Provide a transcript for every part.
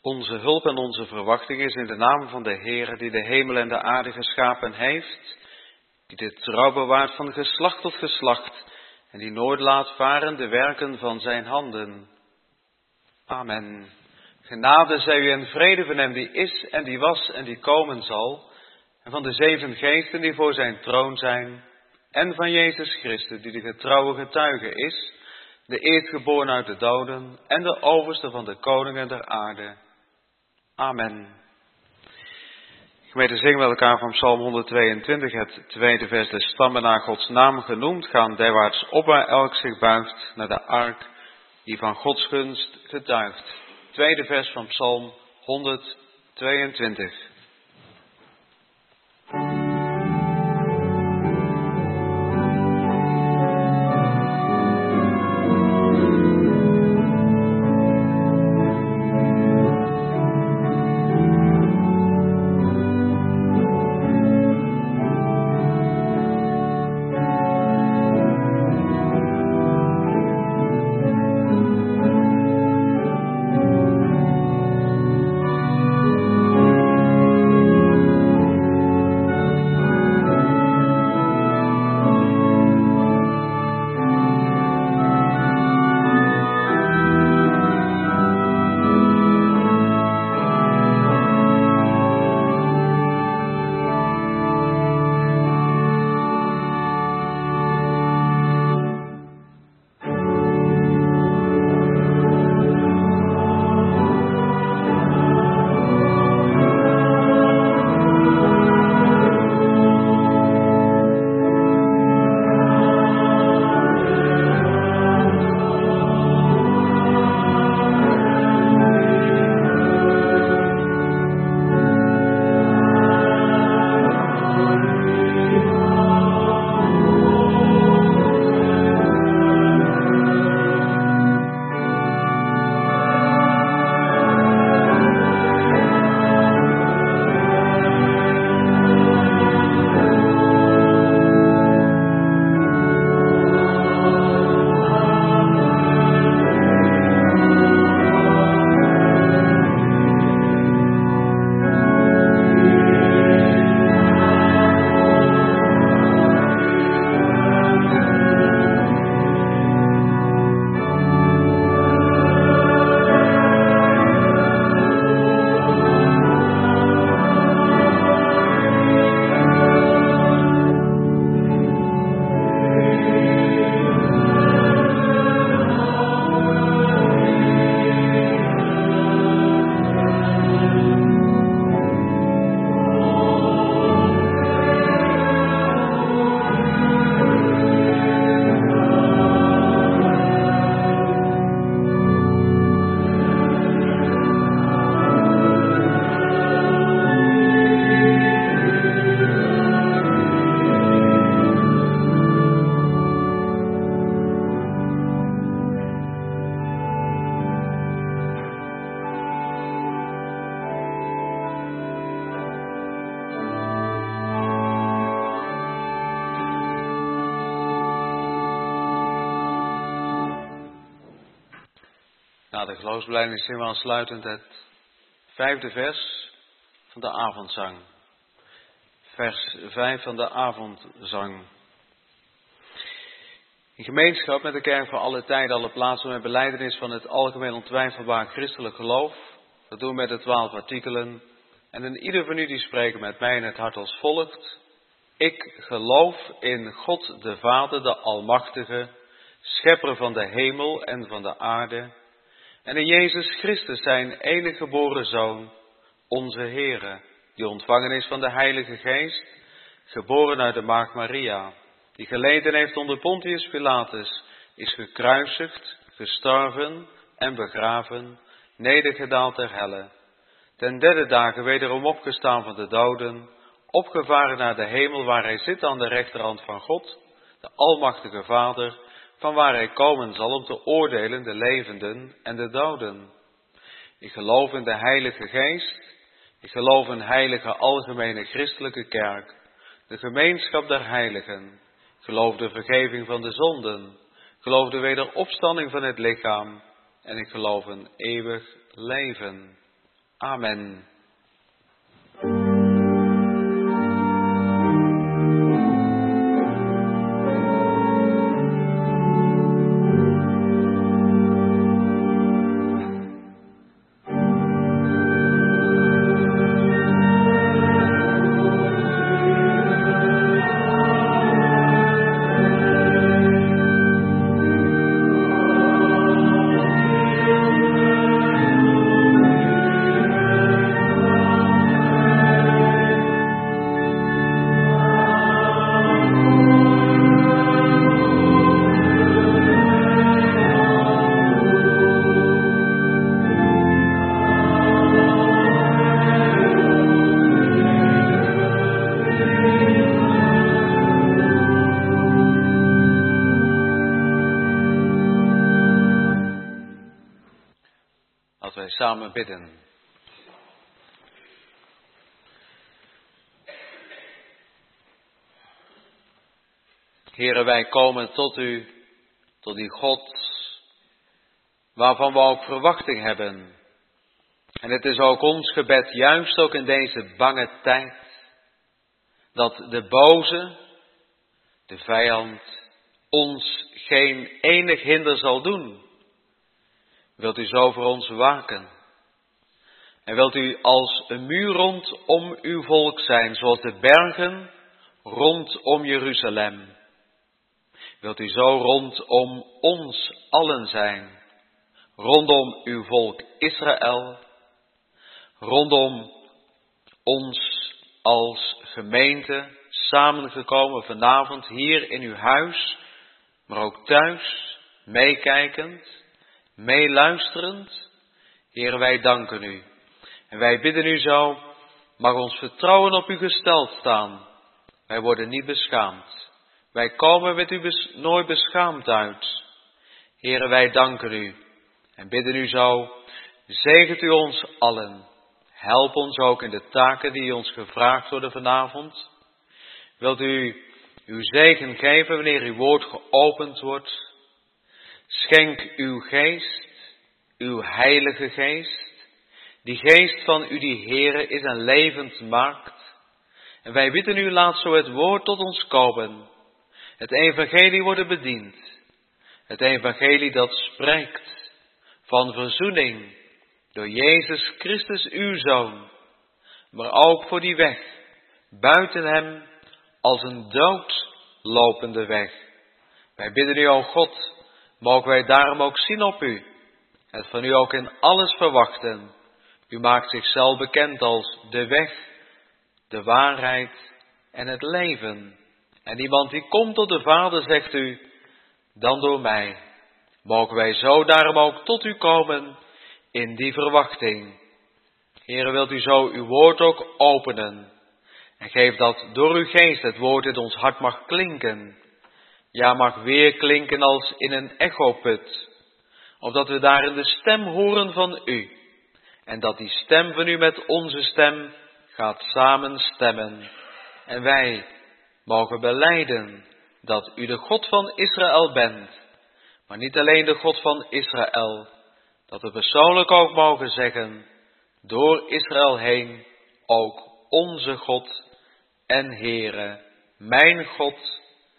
Onze hulp en onze verwachting is in de naam van de Heere, die de hemel en de aarde geschapen heeft, die de trouw bewaart van geslacht tot geslacht en die nooit laat varen de werken van zijn handen. Amen. Genade zij u en vrede van hem die is en die was en die komen zal, en van de 7 geesten die voor zijn troon zijn, en van Jezus Christus, die de getrouwe getuige is, de eerstgeboren uit de doden en de overste van de koningen der aarde. Amen. Gemeente, zingen we elkaar van Psalm 122, het tweede vers. De stammen naar Gods naam genoemd gaan derwaarts op waar elk zich buigt naar de ark die van Gods gunst getuigt. Tweede vers van Psalm 122. Na de geloofsbelijdenis zingen we aansluitend het 5e vers van de avondzang. Vers 5 van de avondzang. In gemeenschap met de kerk voor alle tijden, alle plaatsen met belijdenis van het algemeen ontwijfelbaar christelijk geloof. Dat doen we met de 12 artikelen. En in ieder van u die spreken met mij in het hart als volgt. Ik geloof in God de Vader, de Almachtige, schepper van de hemel en van de aarde. En in Jezus Christus, zijn enige geboren Zoon, onze Heere, die ontvangen is van de Heilige Geest, geboren uit de Maagd Maria, die geleden heeft onder Pontius Pilatus, is gekruisigd, gestorven en begraven, nedergedaald ter helle. Ten 3e dagen wederom opgestaan van de doden, opgevaren naar de hemel waar hij zit aan de rechterhand van God, de Almachtige Vader, van waar hij komen zal om te oordelen de levenden en de doden. Ik geloof in de Heilige Geest, ik geloof in heilige algemene christelijke kerk, de gemeenschap der heiligen, ik geloof de vergeving van de zonden, ik geloof de wederopstanding van het lichaam en ik geloof een eeuwig leven. Amen. Laten wij samen bidden. Heere, wij komen tot u, tot die God, waarvan we ook verwachting hebben. En het is ook ons gebed, juist ook in deze bange tijd, dat de boze, de vijand, ons geen enig hinder zal doen. Wilt u zo voor ons waken? En wilt u als een muur rondom uw volk zijn, zoals de bergen rondom Jeruzalem? Wilt u zo rondom ons allen zijn, rondom uw volk Israël, rondom ons als gemeente, samengekomen vanavond hier in uw huis, maar ook thuis, meekijkend, meeluisterend. Heere, wij danken u. En wij bidden u zo, mag ons vertrouwen op u gesteld staan. Wij worden niet beschaamd. Wij komen met u nooit beschaamd uit. Heere, wij danken u en bidden u zo, zegent u ons allen. Help ons ook in de taken die ons gevraagd worden vanavond. Wilt u uw zegen geven wanneer uw woord geopend wordt? Schenk uw geest, uw heilige geest, die geest van u die Heere is en levend maakt. En wij bidden u, laat zo het woord tot ons komen. Het evangelie worden bediend. Het evangelie dat spreekt van verzoening door Jezus Christus uw Zoon. Maar ook voor die weg, buiten hem, als een doodlopende weg. Wij bidden u, o God, mogen wij daarom ook zien op u. Het van u ook in alles verwachten. U maakt zichzelf bekend als de weg, de waarheid en het leven. En iemand die komt tot de Vader, zegt u, dan door mij. Mogen wij zo daarom ook tot u komen in die verwachting. Heere, wilt u zo uw woord ook openen. En geef dat door uw geest het woord in ons hart mag klinken. Ja, mag weer klinken als in een echoput. Opdat we daarin de stem horen van u. En dat die stem van u met onze stem gaat samenstemmen. En wij mogen belijden dat u de God van Israël bent. Maar niet alleen de God van Israël. Dat we persoonlijk ook mogen zeggen, door Israël heen, ook onze God en Heere, mijn God,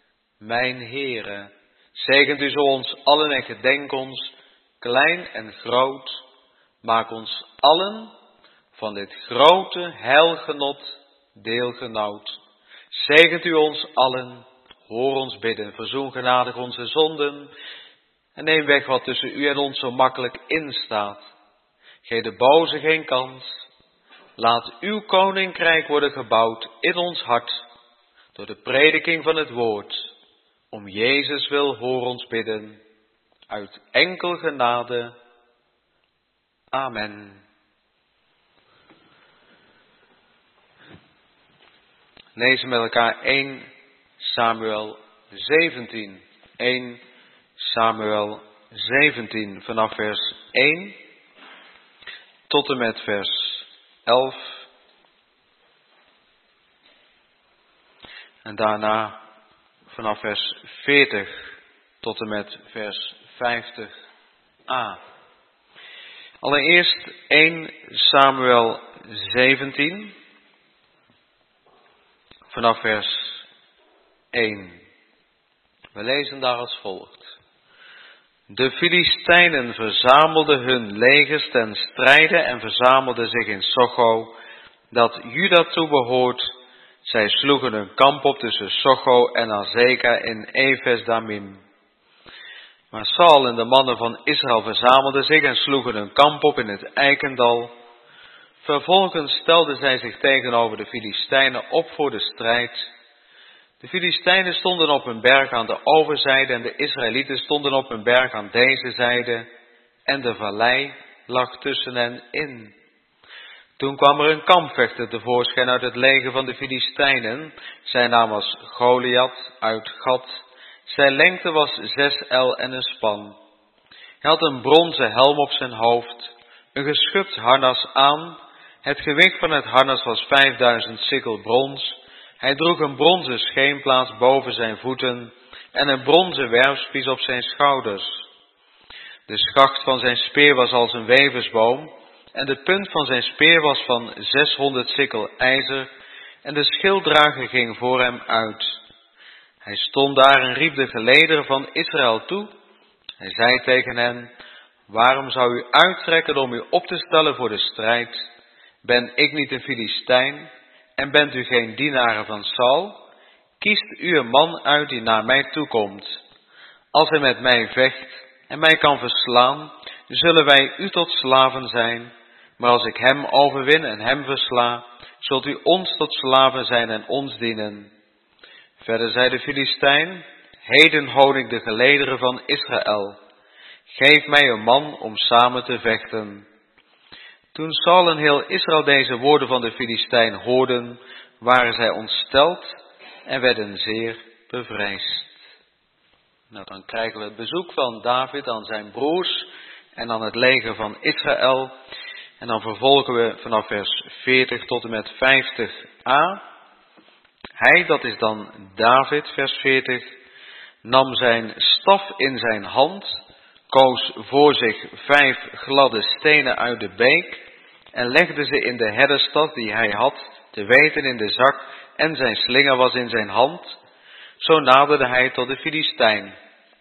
mijn Heere. Zegent u zo ons allen en gedenk ons, klein en groot. Maak ons allen van dit grote heilgenot deelgenoot. Zegent u ons allen, hoor ons bidden, verzoen genadig onze zonden en neem weg wat tussen u en ons zo makkelijk instaat. Geef de boze geen kans. Laat uw koninkrijk worden gebouwd in ons hart, door de prediking van het woord. Om Jezus wil, hoor ons bidden, uit enkel genade. Amen. Lezen met elkaar 1 Samuel 17. 1 Samuel 17 vanaf vers 1 tot en met vers 11. En daarna vanaf vers 40 tot en met vers 50a. Allereerst 1 Samuel 17, vanaf vers 1. We lezen daar als volgt. De Filistijnen verzamelden hun legers ten strijde en verzamelden zich in Socho, dat Juda toebehoort. Zij sloegen hun kamp op tussen Socho en Azeka in Efes-Damim. Maar Saul en de mannen van Israël verzamelden zich en sloegen hun kamp op in het Eikendal. Vervolgens stelden zij zich tegenover de Filistijnen op voor de strijd. De Filistijnen stonden op een berg aan de overzijde en de Israëlieten stonden op een berg aan deze zijde en de vallei lag tussen hen in. Toen kwam er een kampvechter tevoorschijn uit het leger van de Filistijnen. Zijn naam was Goliath uit Gat. Zijn lengte was 6 el en een span. Hij had een bronzen helm op zijn hoofd, een geschubd harnas aan. Het gewicht van het harnas was 5000 sikkel brons. Hij droeg een bronzen scheenplaats boven zijn voeten en een bronzen werpspies op zijn schouders. De schacht van zijn speer was als een weversboom en de punt van zijn speer was van 600 sikkel ijzer en de schilddrager ging voor hem uit. Hij stond daar en riep de gelederen van Israël toe. Hij zei tegen hen, waarom zou u uittrekken om u op te stellen voor de strijd? Ben ik niet een Filistijn en bent u geen dienaren van Saul? Kiest u een man uit die naar mij toekomt. Als hij met mij vecht en mij kan verslaan, zullen wij u tot slaven zijn. Maar als ik hem overwin en hem versla, zult u ons tot slaven zijn en ons dienen. Verder zei de Filistijn, heden hoon ik de gelederen van Israël. Geef mij een man om samen te vechten. Toen Saul en heel Israël deze woorden van de Filistijn hoorden, waren zij ontsteld en werden zeer bevreesd. Nou, dan krijgen we het bezoek van David aan zijn broers en aan het leger van Israël. En dan vervolgen we vanaf vers 40 tot en met 50a. Hij, dat is dan David, vers 40, nam zijn staf in zijn hand, koos voor zich 5 gladde stenen uit de beek en legde ze in de herderstas die hij had, te weten in de zak, en zijn slinger was in zijn hand. Zo naderde hij tot de Filistijn.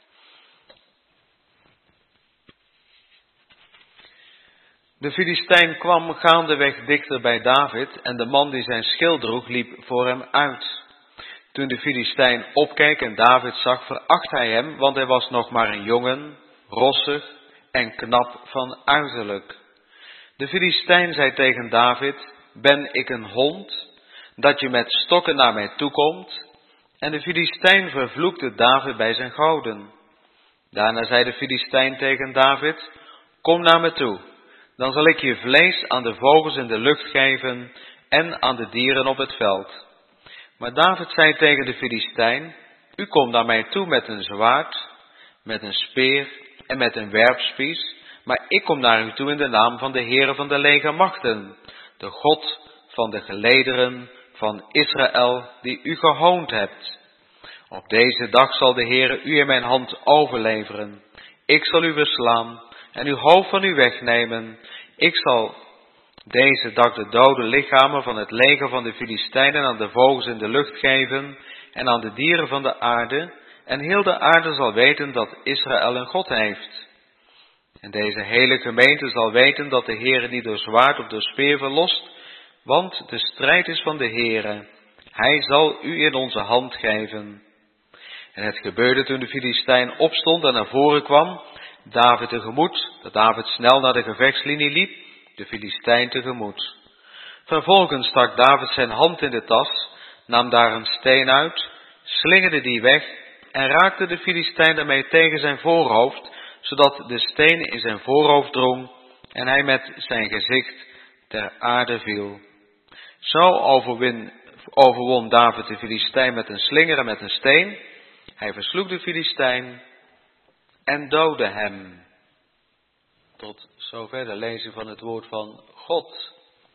De Filistijn kwam gaandeweg dichter bij David en de man die zijn schild droeg liep voor hem uit. Toen de Filistijn opkeek en David zag, veracht hij hem, want hij was nog maar een jongen, rossig en knap van uiterlijk. De Filistijn zei tegen David, ben ik een hond, dat je met stokken naar mij toekomt? En de Filistijn vervloekte David bij zijn goden. Daarna zei de Filistijn tegen David, kom naar me toe, dan zal ik je vlees aan de vogels in de lucht geven en aan de dieren op het veld. Maar David zei tegen de Filistijn, u komt naar mij toe met een zwaard, met een speer en met een werpspies, maar ik kom naar u toe in de naam van de Heere van de legermachten, de God van de gelederen van Israël die u gehoond hebt. Op deze dag zal de Heere u in mijn hand overleveren. Ik zal u verslaan en uw hoofd van u wegnemen. Ik zal deze dag de dode lichamen van het leger van de Filistijnen aan de vogels in de lucht geven en aan de dieren van de aarde, en heel de aarde zal weten dat Israël een God heeft. En deze hele gemeente zal weten dat de Heere niet door zwaard of door speer verlost, want de strijd is van de Heere. Hij zal u in onze hand geven. En het gebeurde toen de Filistijn opstond en naar voren kwam, David tegemoet, dat David snel naar de gevechtslinie liep, de Filistijn tegemoet. Vervolgens stak David zijn hand in de tas, nam daar een steen uit, slingerde die weg en raakte de Filistijn daarmee tegen zijn voorhoofd, zodat de steen in zijn voorhoofd drong en hij met zijn gezicht ter aarde viel. Zo overwon David de Filistijn met een slinger en met een steen. Hij versloeg de Filistijn en doodde hem. Tot zover de lezing van het woord van God.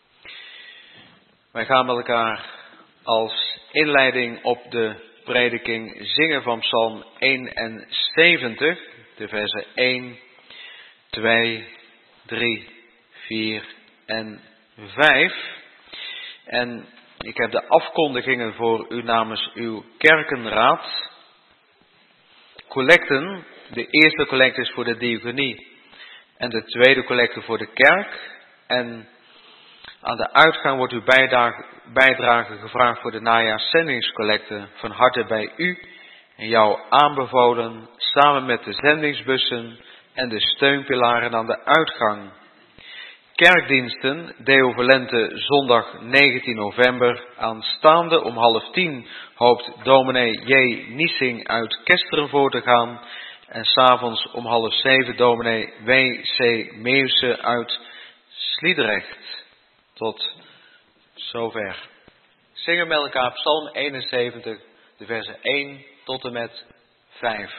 Wij gaan met elkaar als inleiding op de prediking zingen van Psalm 71, de versen 1, 2, 3 4 en 5. En ik heb de afkondigingen voor u namens uw kerkenraad. Collecten. De eerste collecte is voor de diaconie en de tweede collecte voor de kerk. En aan de uitgang wordt uw bijdrage gevraagd voor de najaarszendingscollecte van harte bij u en jou aanbevolen, samen met de zendingsbussen en de steunpilaren aan de uitgang. Kerkdiensten, Deo Volente, zondag 19 november, aanstaande om 9:30 hoopt dominee J. Niesing uit Kesteren voor te gaan en 's avonds om 6:30 dominee W.C. Meeuwse uit Sliedrecht. Tot zover. Zingen met elkaar Psalm 71, de versen 1 tot en met 5.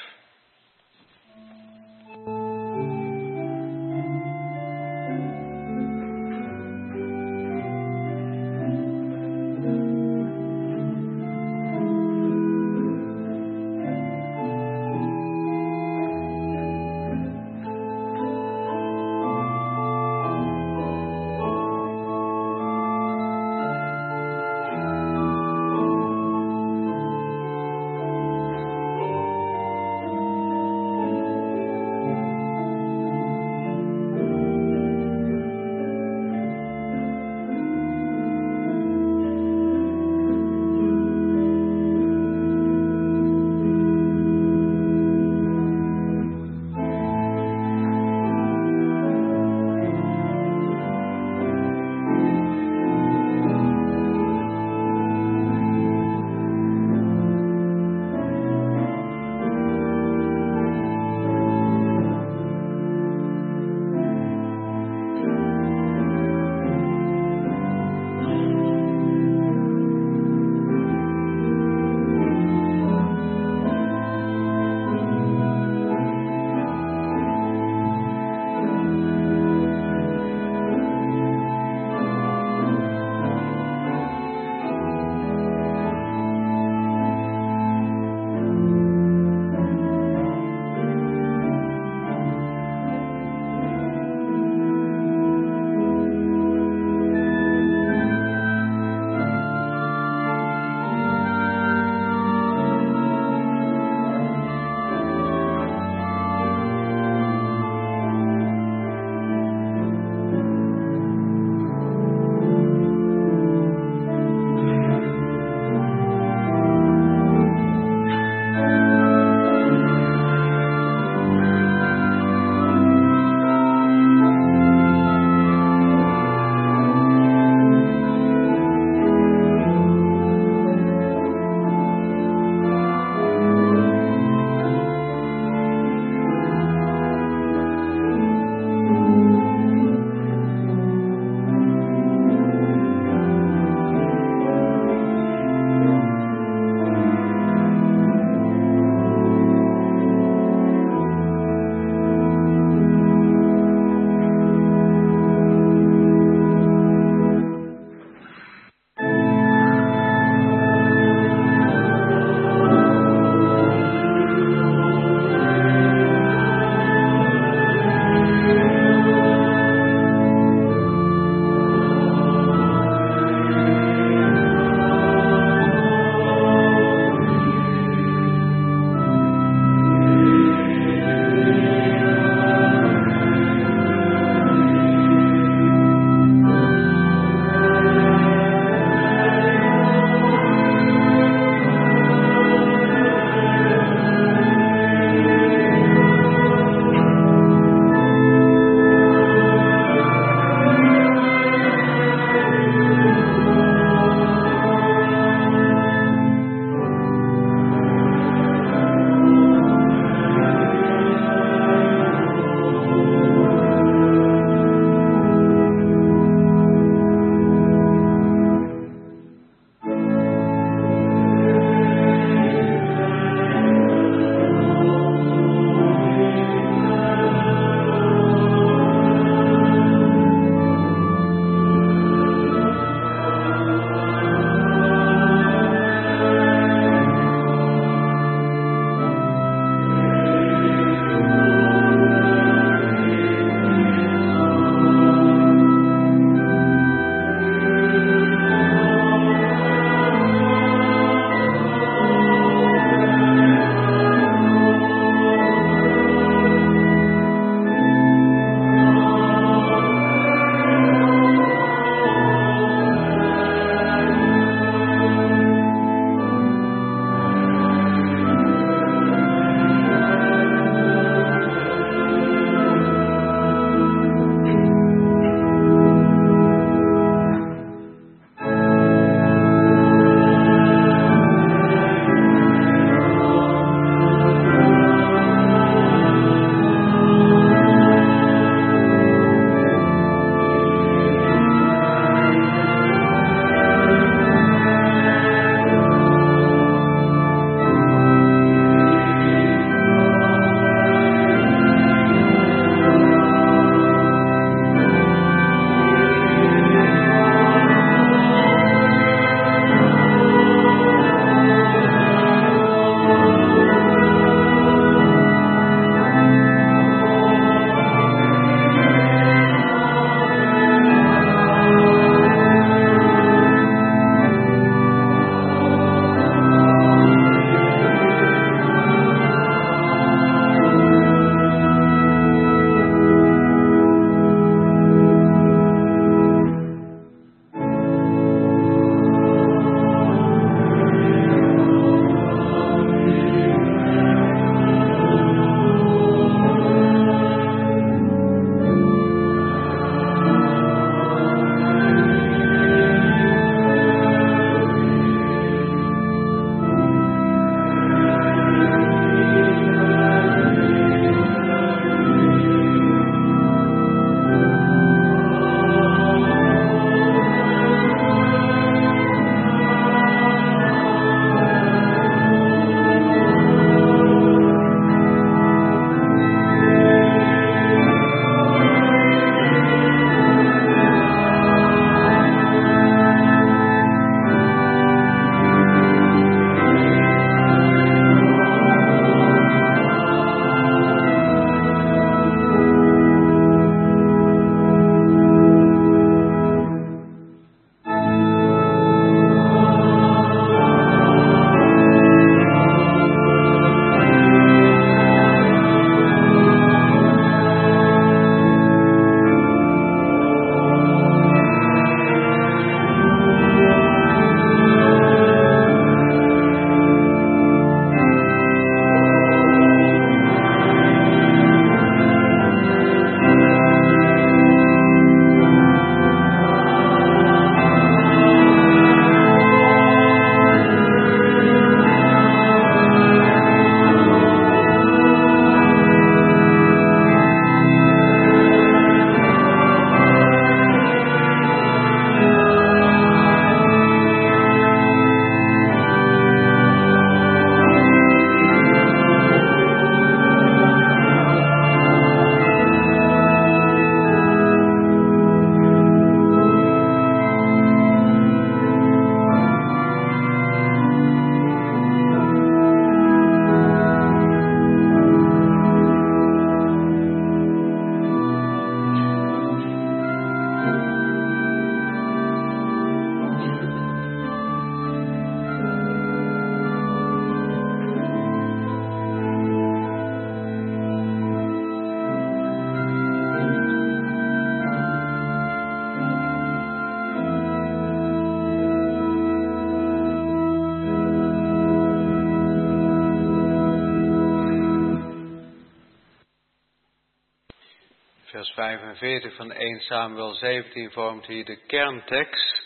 Vers 45 van 1 Samuel 17 vormt hier de kerntekst.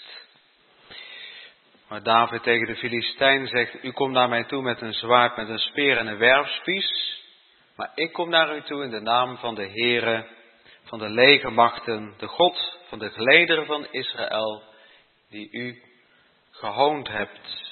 Waar David tegen de Filistijn zegt, u komt naar mij toe met een zwaard, met een speer en een werpspies. Maar ik kom naar u toe in de naam van de Heere, van de legermachten, de God van de gelederen van Israël, die u gehoond hebt.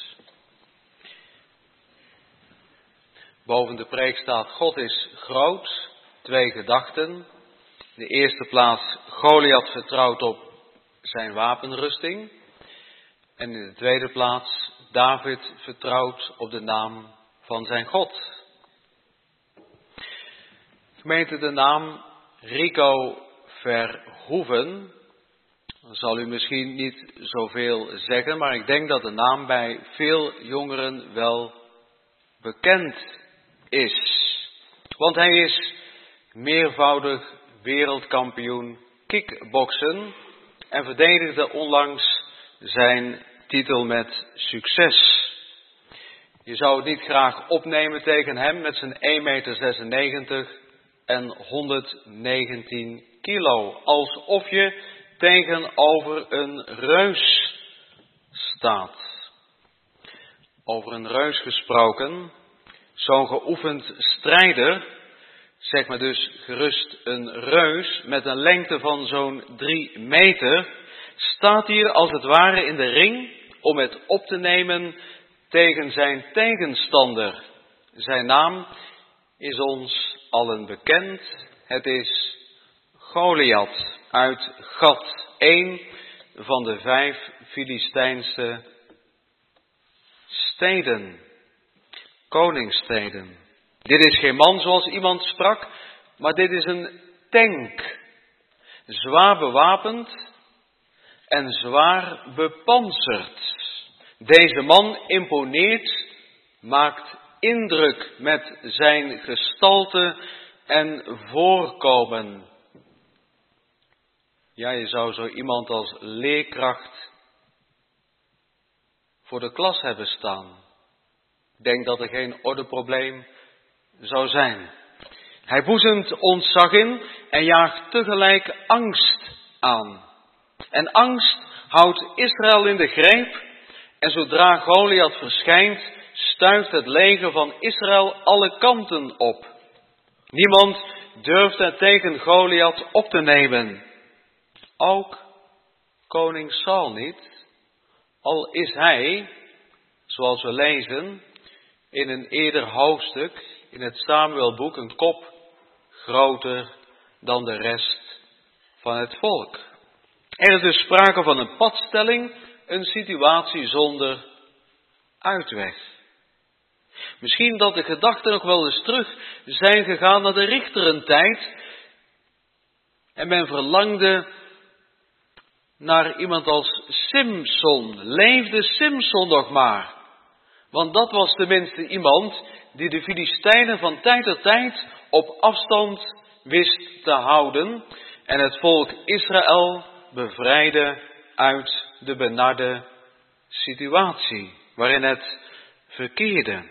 Boven de preek staat, God is groot, 2 gedachten. In de eerste plaats, Goliath vertrouwt op zijn wapenrusting. En in de tweede plaats, David vertrouwt op de naam van zijn God. Gemeente, de naam Rico Verhoeven zal u misschien niet zoveel zeggen, maar ik denk dat de naam bij veel jongeren wel bekend is. Want hij is meervoudig wereldkampioen kickboksen en verdedigde onlangs zijn titel met succes. Je zou het niet graag opnemen tegen hem met zijn 1,96 meter en 119 kilo. Alsof je tegenover een reus staat. Over een reus gesproken, zo'n geoefend strijder, zeg maar dus gerust een reus met een lengte van zo'n 3 meter, staat hier als het ware in de ring om het op te nemen tegen zijn tegenstander. Zijn naam is ons allen bekend. Het is Goliath uit Gat, 1 van de 5 Filistijnse steden, koningssteden. Dit is geen man zoals iemand sprak, maar dit is een tank, zwaar bewapend en zwaar bepanserd. Deze man imponeert, maakt indruk met zijn gestalte en voorkomen. Ja, je zou zo iemand als leerkracht voor de klas hebben staan. Ik denk dat er geen ordeprobleem zou zijn. Hij boezemt ontzag in en jaagt tegelijk angst aan. En angst houdt Israël in de greep. En zodra Goliath verschijnt, stuift het leger van Israël alle kanten op. Niemand durft het tegen Goliath op te nemen. Ook koning Saul niet, al is hij, zoals we lezen in een eerder hoofdstuk in het Samuelboek, een kop groter dan de rest van het volk. Er is dus sprake van een padstelling, een situatie zonder uitweg. Misschien dat de gedachten nog wel eens terug zijn gegaan naar de richterentijd en men verlangde naar iemand als Simson. Leefde Simson nog maar? Want dat was tenminste iemand die de Filistijnen van tijd tot tijd op afstand wist te houden en het volk Israël bevrijdde uit de benarde situatie waarin het verkeerde.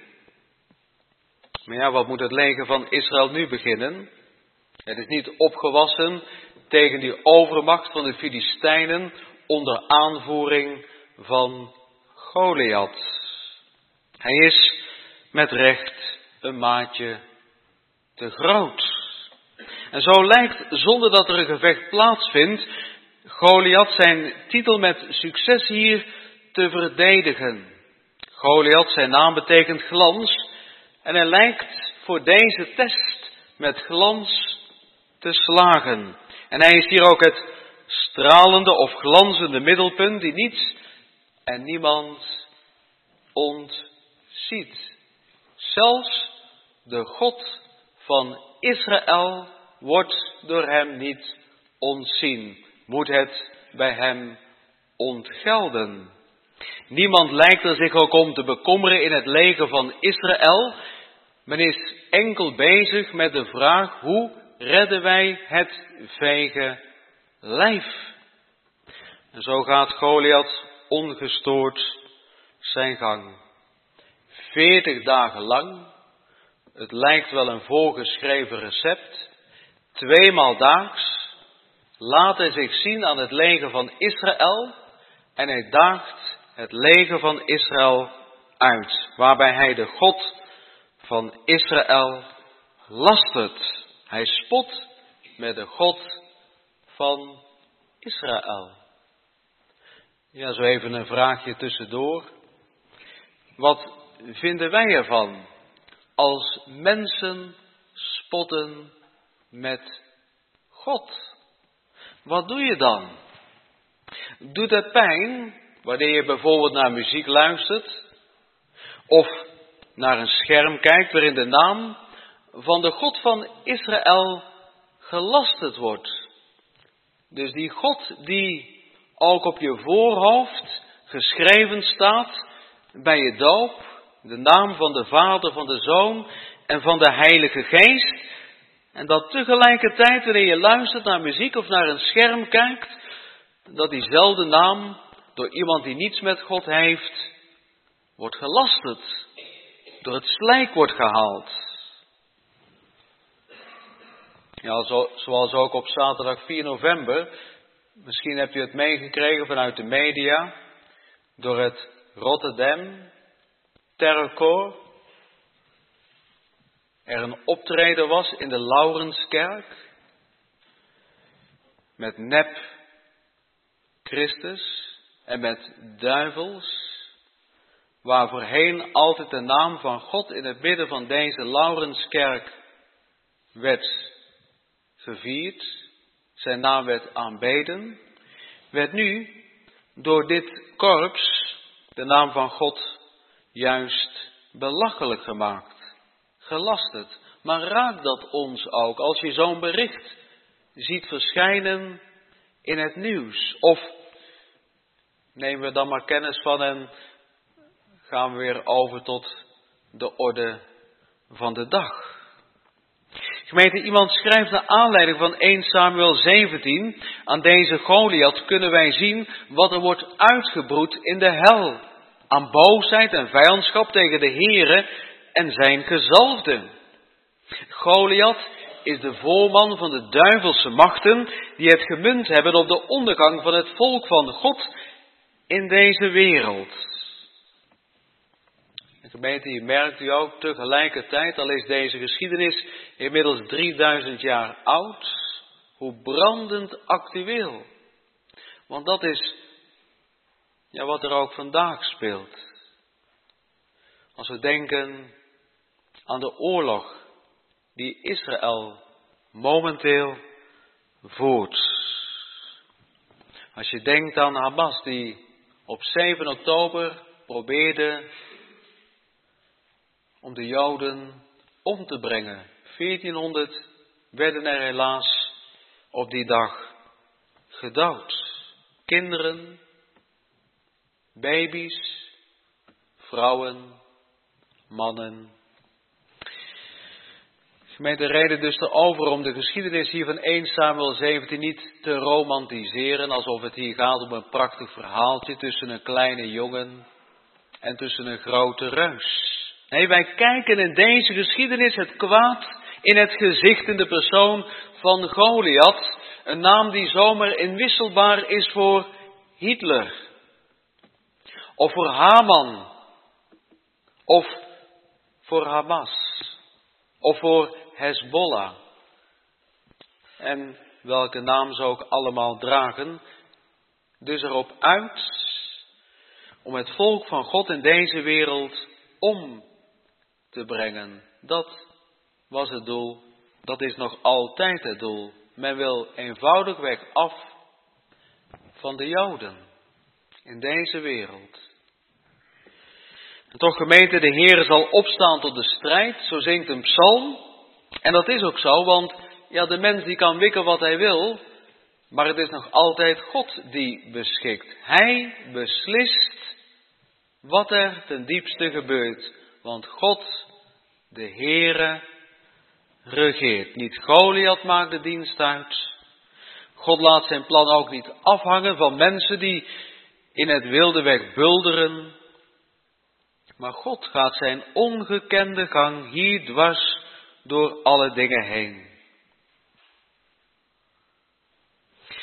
Maar ja, wat moet het leger van Israël nu beginnen? Het is niet opgewassen tegen die overmacht van de Filistijnen onder aanvoering van Goliath. Hij is met recht een maatje te groot. En zo lijkt, zonder dat er een gevecht plaatsvindt, Goliath zijn titel met succes hier te verdedigen. Goliath, zijn naam betekent glans, en hij lijkt voor deze test met glans te slagen. En hij is hier ook het stralende of glanzende middelpunt die niets en niemand ontziet. Zelfs de God van Israël wordt door hem niet ontzien. Moet het bij hem ontgelden. Niemand lijkt er zich ook om te bekommeren in het leger van Israël. Men is enkel bezig met de vraag: hoe redden wij het vege lijf? En zo gaat Goliath ongestoord zijn gang. 40 dagen lang, het lijkt wel een voorgeschreven recept, 2 maal daags, laat hij zich zien aan het leger van Israël en hij daagt het leger van Israël uit, waarbij hij de God van Israël lastert. Hij spot met de God van Israël. Ja, zo even een vraagje tussendoor. Wat vinden wij ervan als mensen spotten met God? Wat doe je dan? Doet het pijn wanneer je bijvoorbeeld naar muziek luistert of naar een scherm kijkt waarin de naam van de God van Israël gelasterd wordt? Dus die God die ook op je voorhoofd geschreven staat bij je doop, de naam van de Vader, van de Zoon en van de Heilige Geest. En dat tegelijkertijd wanneer je luistert naar muziek of naar een scherm kijkt, dat diezelfde naam door iemand die niets met God heeft, wordt gelasterd, door het slijk wordt gehaald. Ja, zoals ook op zaterdag 4 november, misschien heb je het meegekregen vanuit de media, door het Rotterdam Terrorcorps, er een optreden was in de Laurenskerk met nep Christus en met duivels, waar voorheen altijd de naam van God in het midden van deze Laurenskerk werd gevierd, zijn naam werd aanbeden, werd nu door dit korps de naam van God juist belachelijk gemaakt, gelasterd. Maar raakt dat ons ook als je zo'n bericht ziet verschijnen in het nieuws? Of nemen we dan maar kennis van en gaan we weer over tot de orde van de dag? Gemeente, iemand schrijft naar aanleiding van 1 Samuel 17, aan deze Goliath kunnen wij zien wat er wordt uitgebroed in de hel. Aan boosheid en vijandschap tegen de Heere en zijn gezalfden. Goliath is de voorman van de duivelse machten die het gemunt hebben op de ondergang van het volk van God in deze wereld. Gemeente, je merkt u ook tegelijkertijd, al is deze geschiedenis inmiddels 3000 jaar oud, hoe brandend actueel. Want dat is wat er ook vandaag speelt. Als we denken aan de oorlog die Israël momenteel voert. Als je denkt aan Hamas die op 7 oktober probeerde om de Joden om te brengen. 1400 werden er helaas op die dag gedood. Kinderen, baby's, vrouwen, mannen. Gemeente, reden dus erover om de geschiedenis hier van 1 Samuel 17 niet te romantiseren, alsof het hier gaat om een prachtig verhaaltje tussen een kleine jongen en tussen een grote reus. Nee, wij kijken in deze geschiedenis het kwaad in het gezicht in de persoon van Goliath. Een naam die zomaar inwisselbaar is voor Hitler. Of voor Haman. Of voor Hamas. Of voor Hezbollah. En welke naam ze ook allemaal dragen. Dus erop uit om het volk van God in deze wereld om te brengen. Dat was het doel. Dat is nog altijd het doel. Men wil eenvoudigweg af van de Joden in deze wereld. En toch, gemeente, de Heer zal opstaan tot de strijd, zo zingt een psalm. En dat is ook zo, want de mens die kan wikken wat hij wil, maar het is nog altijd God die beschikt. Hij beslist wat er ten diepste gebeurt. Want God, de Heere, regeert. Niet Goliath maakt de dienst uit. God laat zijn plan ook niet afhangen van mensen die in het wilde weg bulderen. Maar God gaat zijn ongekende gang hier dwars door alle dingen heen.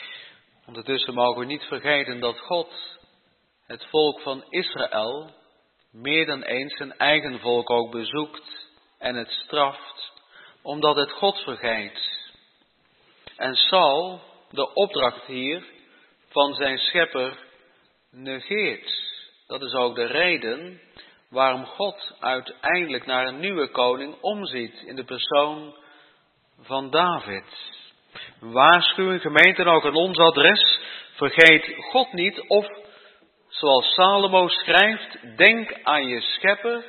Ondertussen mogen we niet vergeten dat God het volk van Israël meer dan eens zijn eigen volk ook bezoekt en het straft, omdat het God vergeet. En Saul de opdracht hier van zijn schepper negeert. Dat is ook de reden waarom God uiteindelijk naar een nieuwe koning omziet in de persoon van David. Een waarschuwing, gemeente, en ook aan ons adres. Vergeet God niet, of zoals Salomo schrijft, denk aan je schepper,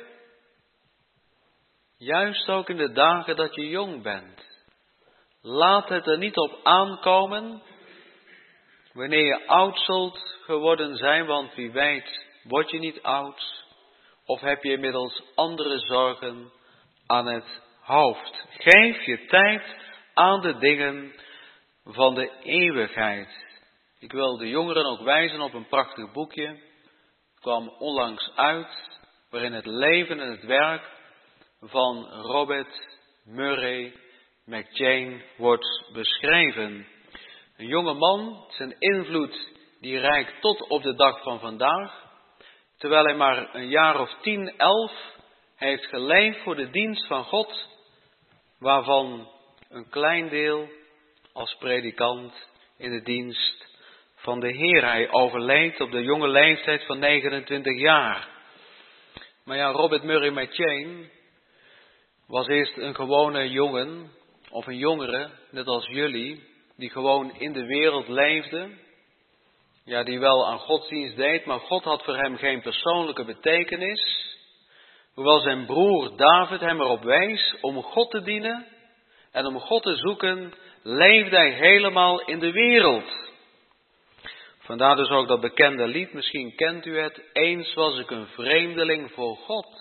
juist ook in de dagen dat je jong bent. Laat het er niet op aankomen wanneer je oud zult geworden zijn, want wie weet word je niet oud, of heb je inmiddels andere zorgen aan het hoofd. Geef je tijd aan de dingen van de eeuwigheid. Ik wil de jongeren ook wijzen op een prachtig boekje. Het kwam onlangs uit, waarin het leven en het werk van Robert Murray McCheyne wordt beschreven. Een jonge man, zijn invloed die reikt tot op de dag van vandaag, terwijl hij maar een jaar of 10, 11 heeft geleefd voor de dienst van God, waarvan een klein deel als predikant in de dienst van de Heer. Hij overleed op de jonge leeftijd van 29 jaar. Maar ja, Robert Murray McCheyne was eerst een gewone jongen, of een jongere, net als jullie, die gewoon in de wereld leefde. Ja, die wel aan godsdienst deed, maar God had voor hem geen persoonlijke betekenis. Hoewel zijn broer David hem erop wees om God te dienen en om God te zoeken, leefde hij helemaal in de wereld. Vandaar dus ook dat bekende lied, misschien kent u het, eens was ik een vreemdeling voor God.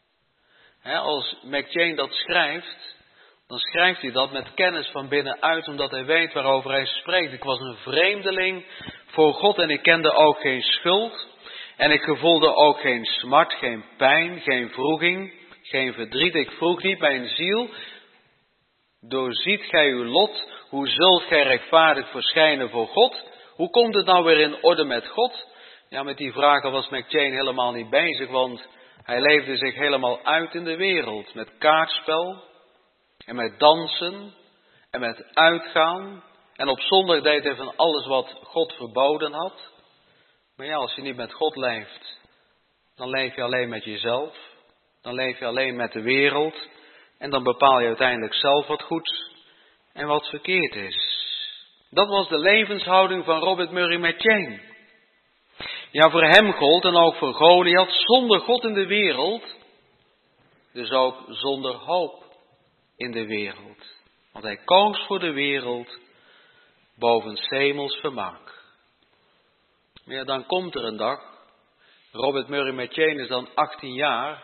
Als McCheyne dat schrijft, dan schrijft hij dat met kennis van binnenuit, omdat hij weet waarover hij spreekt. Ik was een vreemdeling voor God en ik kende ook geen schuld. En ik gevoelde ook geen smart, geen pijn, geen wroeging, geen verdriet. Ik vroeg niet mijn ziel, doorziet gij uw lot, hoe zult gij rechtvaardig verschijnen voor God? Hoe komt het nou weer in orde met God? Ja, met die vragen was McCheyne helemaal niet bezig, want hij leefde zich helemaal uit in de wereld. Met kaartspel en met dansen en met uitgaan. En op zondag deed hij van alles wat God verboden had. Maar ja, als je niet met God leeft, dan leef je alleen met jezelf. Dan leef je alleen met de wereld. En dan bepaal je uiteindelijk zelf wat goed en wat verkeerd is. Dat was de levenshouding van Robert Murray McCheyne. Ja, voor hem gold en ook voor Goliath, zonder God in de wereld, dus ook zonder hoop in de wereld. Want hij koos voor de wereld boven 's hemels vermaak. Maar ja, dan komt er een dag, Robert Murray McCheyne is dan 18 jaar,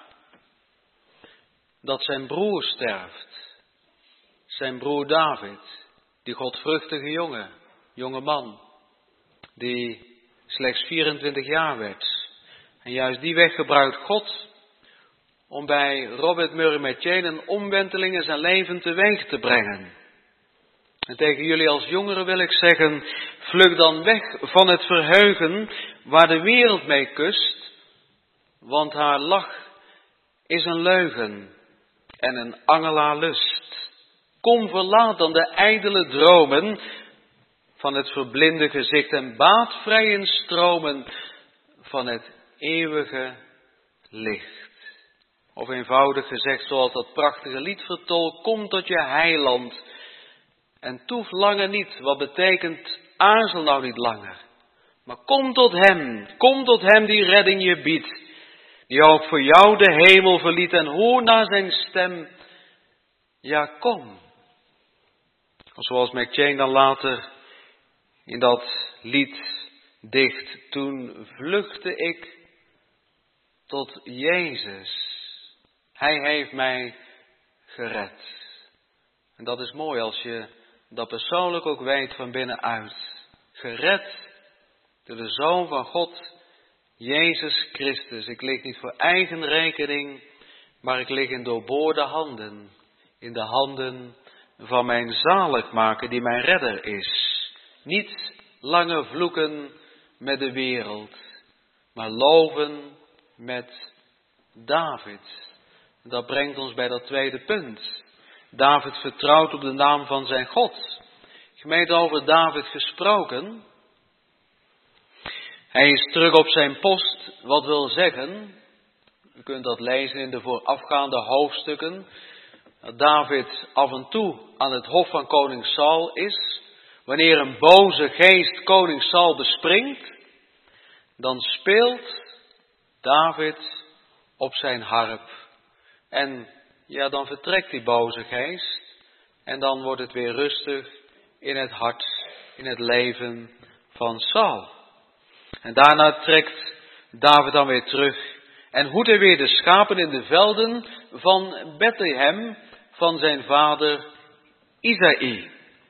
dat zijn broer sterft. Zijn broer David, die godvruchtige jonge man, die slechts 24 jaar werd. En juist die weg gebruikt God om bij Robert Murray McCheyne een omwenteling in zijn leven teweeg te brengen. En tegen jullie als jongeren wil ik zeggen, vlug dan weg van het verheugen waar de wereld mee kust, want haar lach is een leugen en een angela lust. Kom, verlaat dan de ijdele dromen van het verblinde gezicht en baat vrij in stromen van het eeuwige licht. Of eenvoudig gezegd, zoals dat prachtige lied vertolkt, kom tot je heiland en toef langer niet. Wat betekent, aarzel nou niet langer. Maar kom tot hem die redding je biedt, die ook voor jou de hemel verliet en hoor naar zijn stem, ja kom. Zoals McCheyne dan later in dat lied dicht, toen vluchtte ik tot Jezus. Hij heeft mij gered. En dat is mooi als je dat persoonlijk ook weet van binnenuit. Gered door de Zoon van God, Jezus Christus. Ik lig niet voor eigen rekening, maar ik lig in doorboorde handen. In de handen van mijn zaligmaker die mijn redder is. Niet lange vloeken met de wereld, maar loven met David. Dat brengt ons bij dat tweede punt. David vertrouwt op de naam van zijn God. Gemeente, over David gesproken. Hij is terug op zijn post, wat wil zeggen, u kunt dat lezen in de voorafgaande hoofdstukken, dat David af en toe aan het hof van koning Saul is. Wanneer een boze geest koning Saul bespringt, dan speelt David op zijn harp. En ja, dan vertrekt die boze geest en dan wordt het weer rustig in het hart, in het leven van Saul. En daarna trekt David dan weer terug en hoedt hij weer de schapen in de velden van Bethlehem van zijn vader Isaï.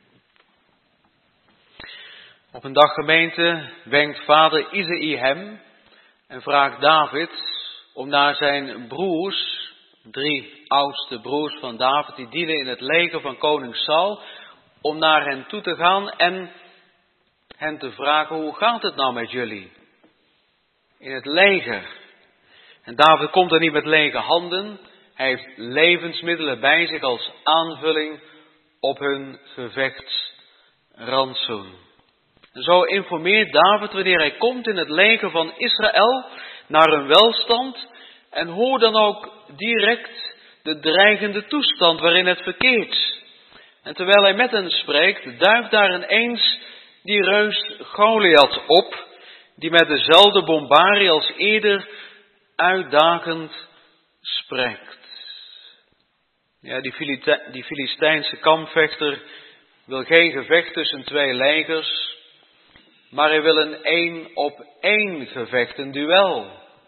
Op een dag, gemeente, wenkt vader Isaï hem en vraagt David om naar zijn broers, 3 oudste broers van David, die dienen in het leger van koning Saul, om naar hen toe te gaan en hen te vragen: hoe gaat het nou met jullie in het leger? En David komt er niet met lege handen. Hij heeft levensmiddelen bij zich als aanvulling op hun gevechtsrantsoen. En zo informeert David wanneer hij komt in het leger van Israël naar hun welstand en hoort dan ook direct de dreigende toestand waarin het verkeert. En terwijl hij met hen spreekt, duikt daar ineens die reus Goliath op, die met dezelfde bombarie als eerder uitdagend spreekt. Ja, die Filistijnse kampvechter wil geen gevecht tussen 2 legers, maar hij wil een 1-op-1 gevecht, een duel.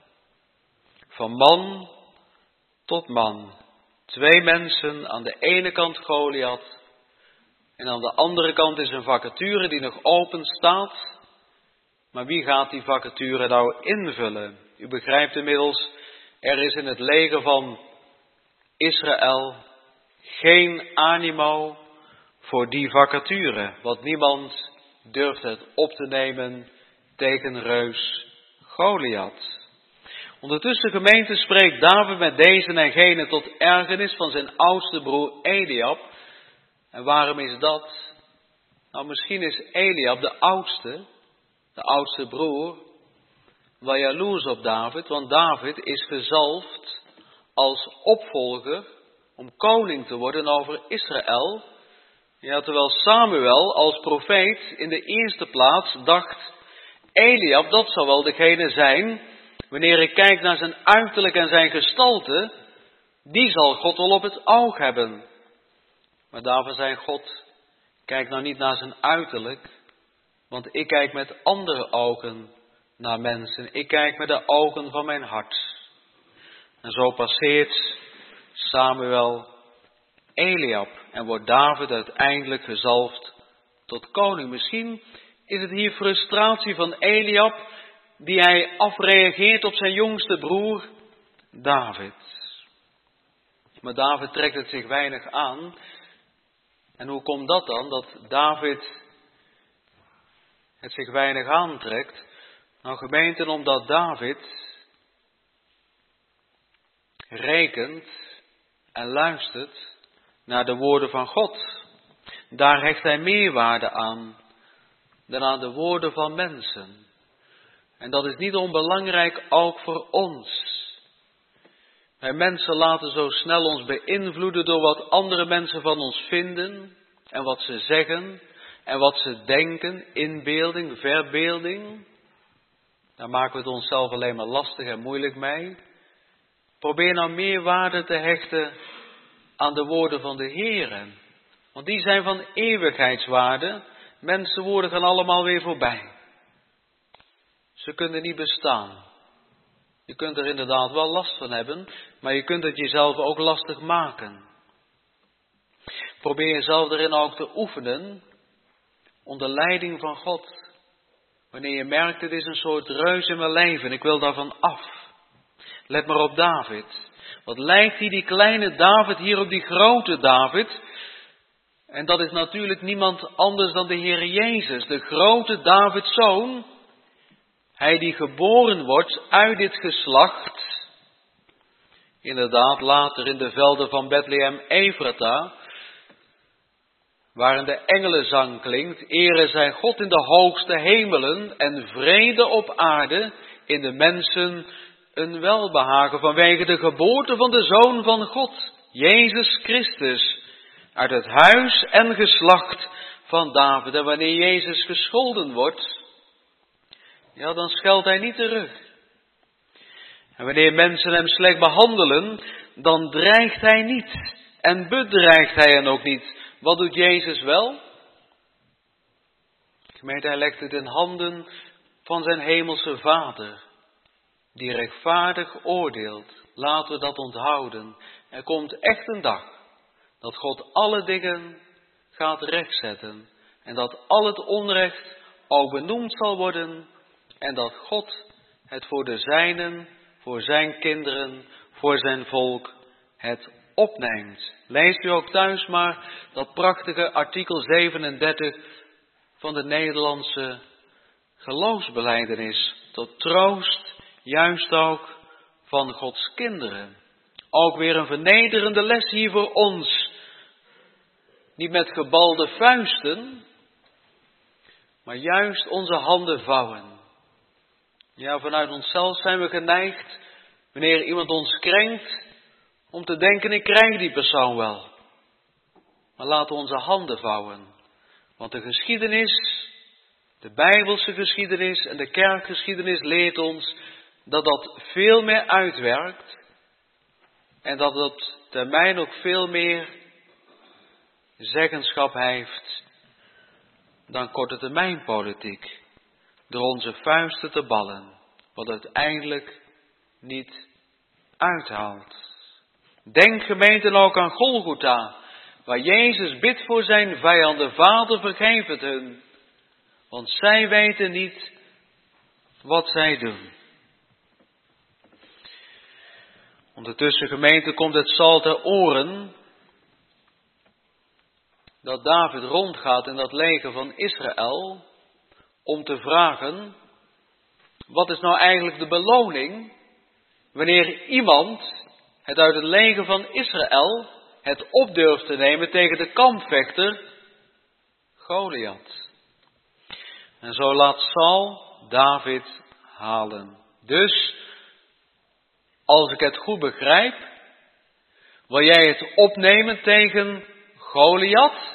Van man tot man. 2 mensen, aan de ene kant Goliath en aan de andere kant is een vacature die nog open staat. Maar wie gaat die vacature nou invullen? U begrijpt inmiddels, er is in het leger van Israël geen animo voor die vacature. Want niemand durft het op te nemen tegen reus Goliath. Ondertussen, gemeente, spreekt David met deze en gene tot ergernis van zijn oudste broer Eliab. En waarom is dat? Nou, misschien is Eliab de oudste broer, wel jaloers op David, want David is gezalfd als opvolger om koning te worden over Israël. Ja, terwijl Samuel als profeet in de eerste plaats dacht: Eliab, dat zal wel degene zijn, wanneer ik kijk naar zijn uiterlijk en zijn gestalte, die zal God wel op het oog hebben. Maar David zei: God, kijk nou niet naar zijn uiterlijk, want ik kijk met andere ogen naar mensen. Ik kijk met de ogen van mijn hart. En zo passeert Samuel Eliab en wordt David uiteindelijk gezalfd tot koning. Misschien is het hier frustratie van Eliab die hij afreageert op zijn jongste broer David. Maar David trekt het zich weinig aan. En hoe komt dat dan, dat David het zich weinig aantrekt? Nou, gemeenten, omdat David rekent en luistert naar de woorden van God. Daar hecht hij meer waarde aan dan aan de woorden van mensen. En dat is niet onbelangrijk ook voor ons. Wij mensen laten zo snel ons beïnvloeden door wat andere mensen van ons vinden en wat ze zeggen en wat ze denken, inbeelding, verbeelding. Daar maken we het onszelf alleen maar lastig en moeilijk mee. Probeer nou meer waarde te hechten aan de woorden van de Heere. Want die zijn van eeuwigheidswaarde. Mensenwoorden gaan allemaal weer voorbij. Ze kunnen niet bestaan. Je kunt er inderdaad wel last van hebben, maar je kunt het jezelf ook lastig maken. Probeer jezelf erin ook te oefenen onder leiding van God. Wanneer je merkt, het is een soort reus in mijn leven, ik wil daarvan af. Let maar op David. Wat lijkt die kleine David hier op die grote David? En dat is natuurlijk niemand anders dan de Heer Jezus, de grote Davids zoon. Hij die geboren wordt uit dit geslacht. Inderdaad, later in de velden van Bethlehem Ephrata, waarin de engelenzang klinkt, ere zij God in de hoogste hemelen en vrede op aarde in de mensen een welbehagen vanwege de geboorte van de Zoon van God, Jezus Christus, uit het huis en geslacht van David. En wanneer Jezus gescholden wordt, ja, dan scheldt hij niet terug. En wanneer mensen hem slecht behandelen, dan dreigt hij niet en bedreigt hij hen ook niet. Wat doet Jezus wel? Gemeente, hij legt het in handen van zijn hemelse Vader, die rechtvaardig oordeelt. Laten we dat onthouden. Er komt echt een dag dat God alle dingen gaat rechtzetten en dat al het onrecht ook benoemd zal worden en dat God het voor de zijnen, voor zijn kinderen, voor zijn volk het opneemt. Leest u ook thuis maar dat prachtige artikel 37 van de Nederlandse geloofsbelijdenis tot troost, juist ook van Gods kinderen. Ook weer een vernederende les hier voor ons. Niet met gebalde vuisten, maar juist onze handen vouwen. Ja, vanuit onszelf zijn we geneigd, wanneer iemand ons krenkt, om te denken, ik krijg die persoon wel. Maar laten we onze handen vouwen. Want de geschiedenis, de Bijbelse geschiedenis en de kerkgeschiedenis leert ons dat dat veel meer uitwerkt. En dat het termijn ook veel meer zeggenschap heeft dan korte termijn politiek. Door onze vuisten te ballen, wat uiteindelijk niet uithaalt. Denk gemeente ook aan Golgotha, waar Jezus bidt voor zijn vijanden, Vader vergeef het hun, want zij weten niet wat zij doen. Ondertussen gemeente komt het zal ter oren dat David rondgaat in dat leger van Israël om te vragen, wat is nou eigenlijk de beloning wanneer iemand het uit het leger van Israël het op durft te nemen tegen de kampvechter Goliath. En zo laat Saul David halen. Dus, als ik het goed begrijp, wil jij het opnemen tegen Goliath?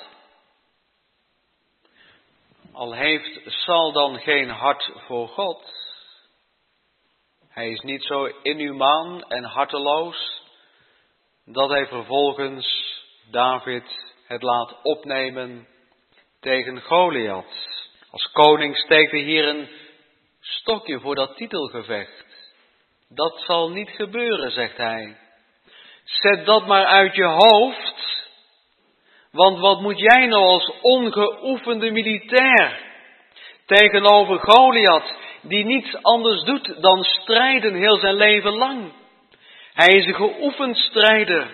Al heeft Saul dan geen hart voor God. Hij is niet zo inhumaan en harteloos dat hij vervolgens David het laat opnemen tegen Goliath. Als koning steekt hij hier een stokje voor dat titelgevecht. Dat zal niet gebeuren, zegt hij. Zet dat maar uit je hoofd. Want wat moet jij nou als ongeoefende militair tegenover Goliath, die niets anders doet dan strijden heel zijn leven lang. Hij is een geoefend strijder.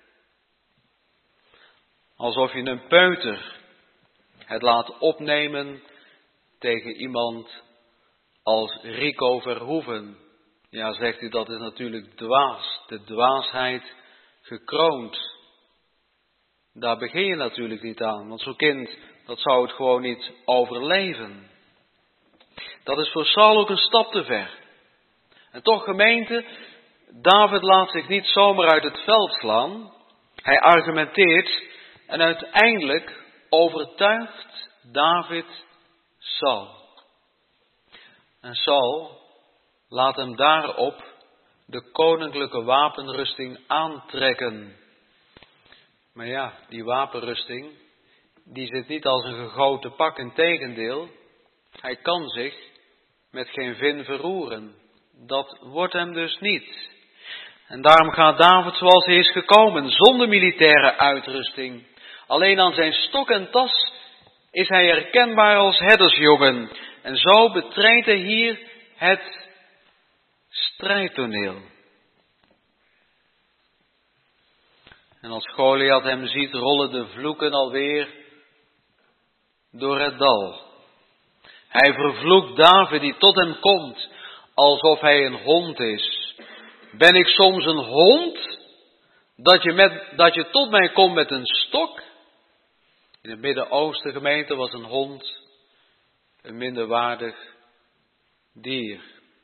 Alsof je een peuter het laat opnemen tegen iemand als Rico Verhoeven. Ja, zegt u, dat is natuurlijk dwaas. De dwaasheid gekroond. Daar begin je natuurlijk niet aan, want zo'n kind, dat zou het gewoon niet overleven. Dat is voor Saul ook een stap te ver. En toch gemeente, David laat zich niet zomaar uit het veld slaan. Hij argumenteert en uiteindelijk overtuigt David Saul. En Saul laat hem daarop de koninklijke wapenrusting aantrekken. Maar ja, die wapenrusting, die zit niet als een gegoten pak, integendeel. Hij kan zich met geen vin verroeren. Dat wordt hem dus niet. En daarom gaat David zoals hij is gekomen, zonder militaire uitrusting. Alleen aan zijn stok en tas is hij herkenbaar als herdersjongen. En zo betreedt hij hier het strijdtoneel. En als Goliath hem ziet, rollen de vloeken alweer door het dal. Hij vervloekt David die tot hem komt, alsof hij een hond is. Ben ik soms een hond, dat je tot mij komt met een stok? In het Midden-Oosten gemeente was een hond een minderwaardig dier.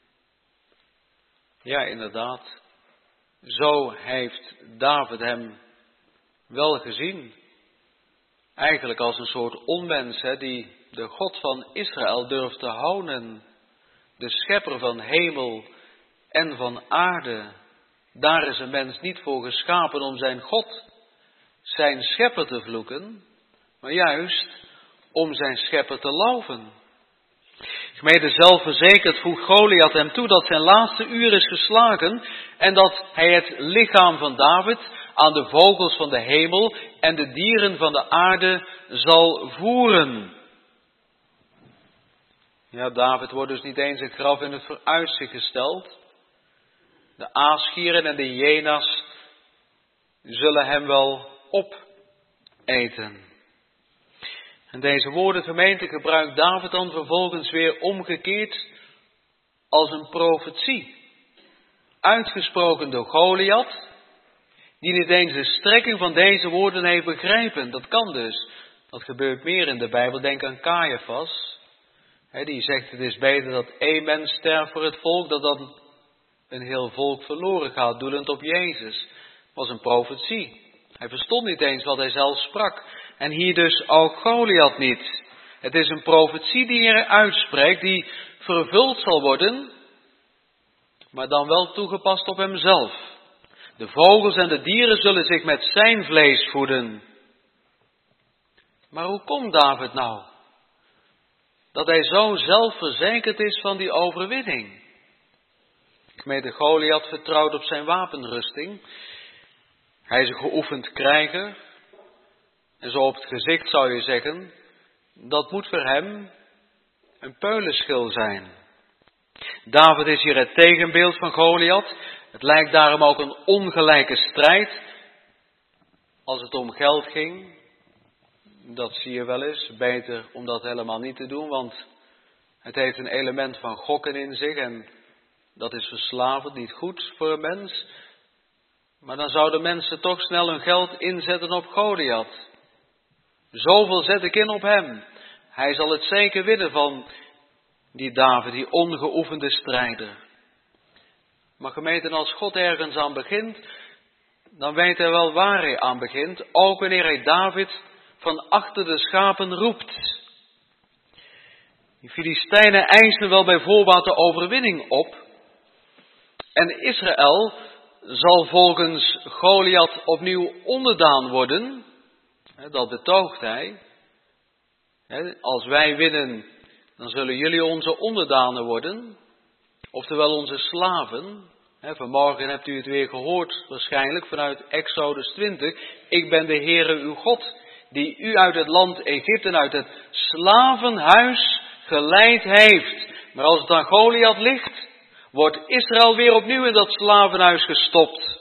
Ja, inderdaad. Zo heeft David hem wel gezien. Eigenlijk als een soort onmens, die de God van Israël durft te honen. De schepper van hemel en van aarde. Daar is een mens niet voor geschapen om zijn God, zijn schepper te vloeken, maar juist om zijn schepper te loven. Gemeente, zelfverzekerd voegt Goliath hem toe dat zijn laatste uur is geslagen en dat hij het lichaam van David aan de vogels van de hemel en de dieren van de aarde zal voeren. Ja, David wordt dus niet eens een graf in het vooruitzicht gesteld. De aasgieren en de hyena's zullen hem wel opeten. En deze woorden, gemeente, gebruikt David dan vervolgens weer omgekeerd als een profetie. Uitgesproken door Goliath, die niet eens de strekking van deze woorden heeft begrepen. Dat kan dus. Dat gebeurt meer in de Bijbel. Denk aan Caiaphas. Die zegt het is beter dat één mens sterft voor het volk, dan een heel volk verloren gaat, doelend op Jezus. Dat was een profetie. Hij verstond niet eens wat hij zelf sprak. En hier dus ook Goliath niet. Het is een profetie die hij uitspreekt, die vervuld zal worden, maar dan wel toegepast op hemzelf. De vogels en de dieren zullen zich met zijn vlees voeden. Maar hoe komt David nou? Dat hij zo zelfverzekerd is van die overwinning. Gemeente, Goliath vertrouwt op zijn wapenrusting. Hij is een geoefend krijger. En zo op het gezicht zou je zeggen, dat moet voor hem een peulenschil zijn. David is hier het tegenbeeld van Goliath. Het lijkt daarom ook een ongelijke strijd. Als het om geld ging, dat zie je wel eens. Beter om dat helemaal niet te doen, want het heeft een element van gokken in zich. En dat is verslavend, niet goed voor een mens. Maar dan zouden mensen toch snel hun geld inzetten op Goliath. Zoveel zet ik in op hem. Hij zal het zeker winnen van die David, die ongeoefende strijder. Maar gemeente, als God ergens aan begint, dan weet hij wel waar hij aan begint. Ook wanneer hij David van achter de schapen roept. Die Filistijnen eisen wel bij voorbaat de overwinning op. En Israël zal volgens Goliath opnieuw onderdaan worden. Dat betoogt hij. Als wij winnen, dan zullen jullie onze onderdanen worden. Oftewel onze slaven. Vanmorgen hebt u het weer gehoord, waarschijnlijk vanuit Exodus 20. Ik ben de Heere uw God, die u uit het land Egypte, uit het slavenhuis geleid heeft. Maar als het aan Goliath ligt, wordt Israël weer opnieuw in dat slavenhuis gestopt.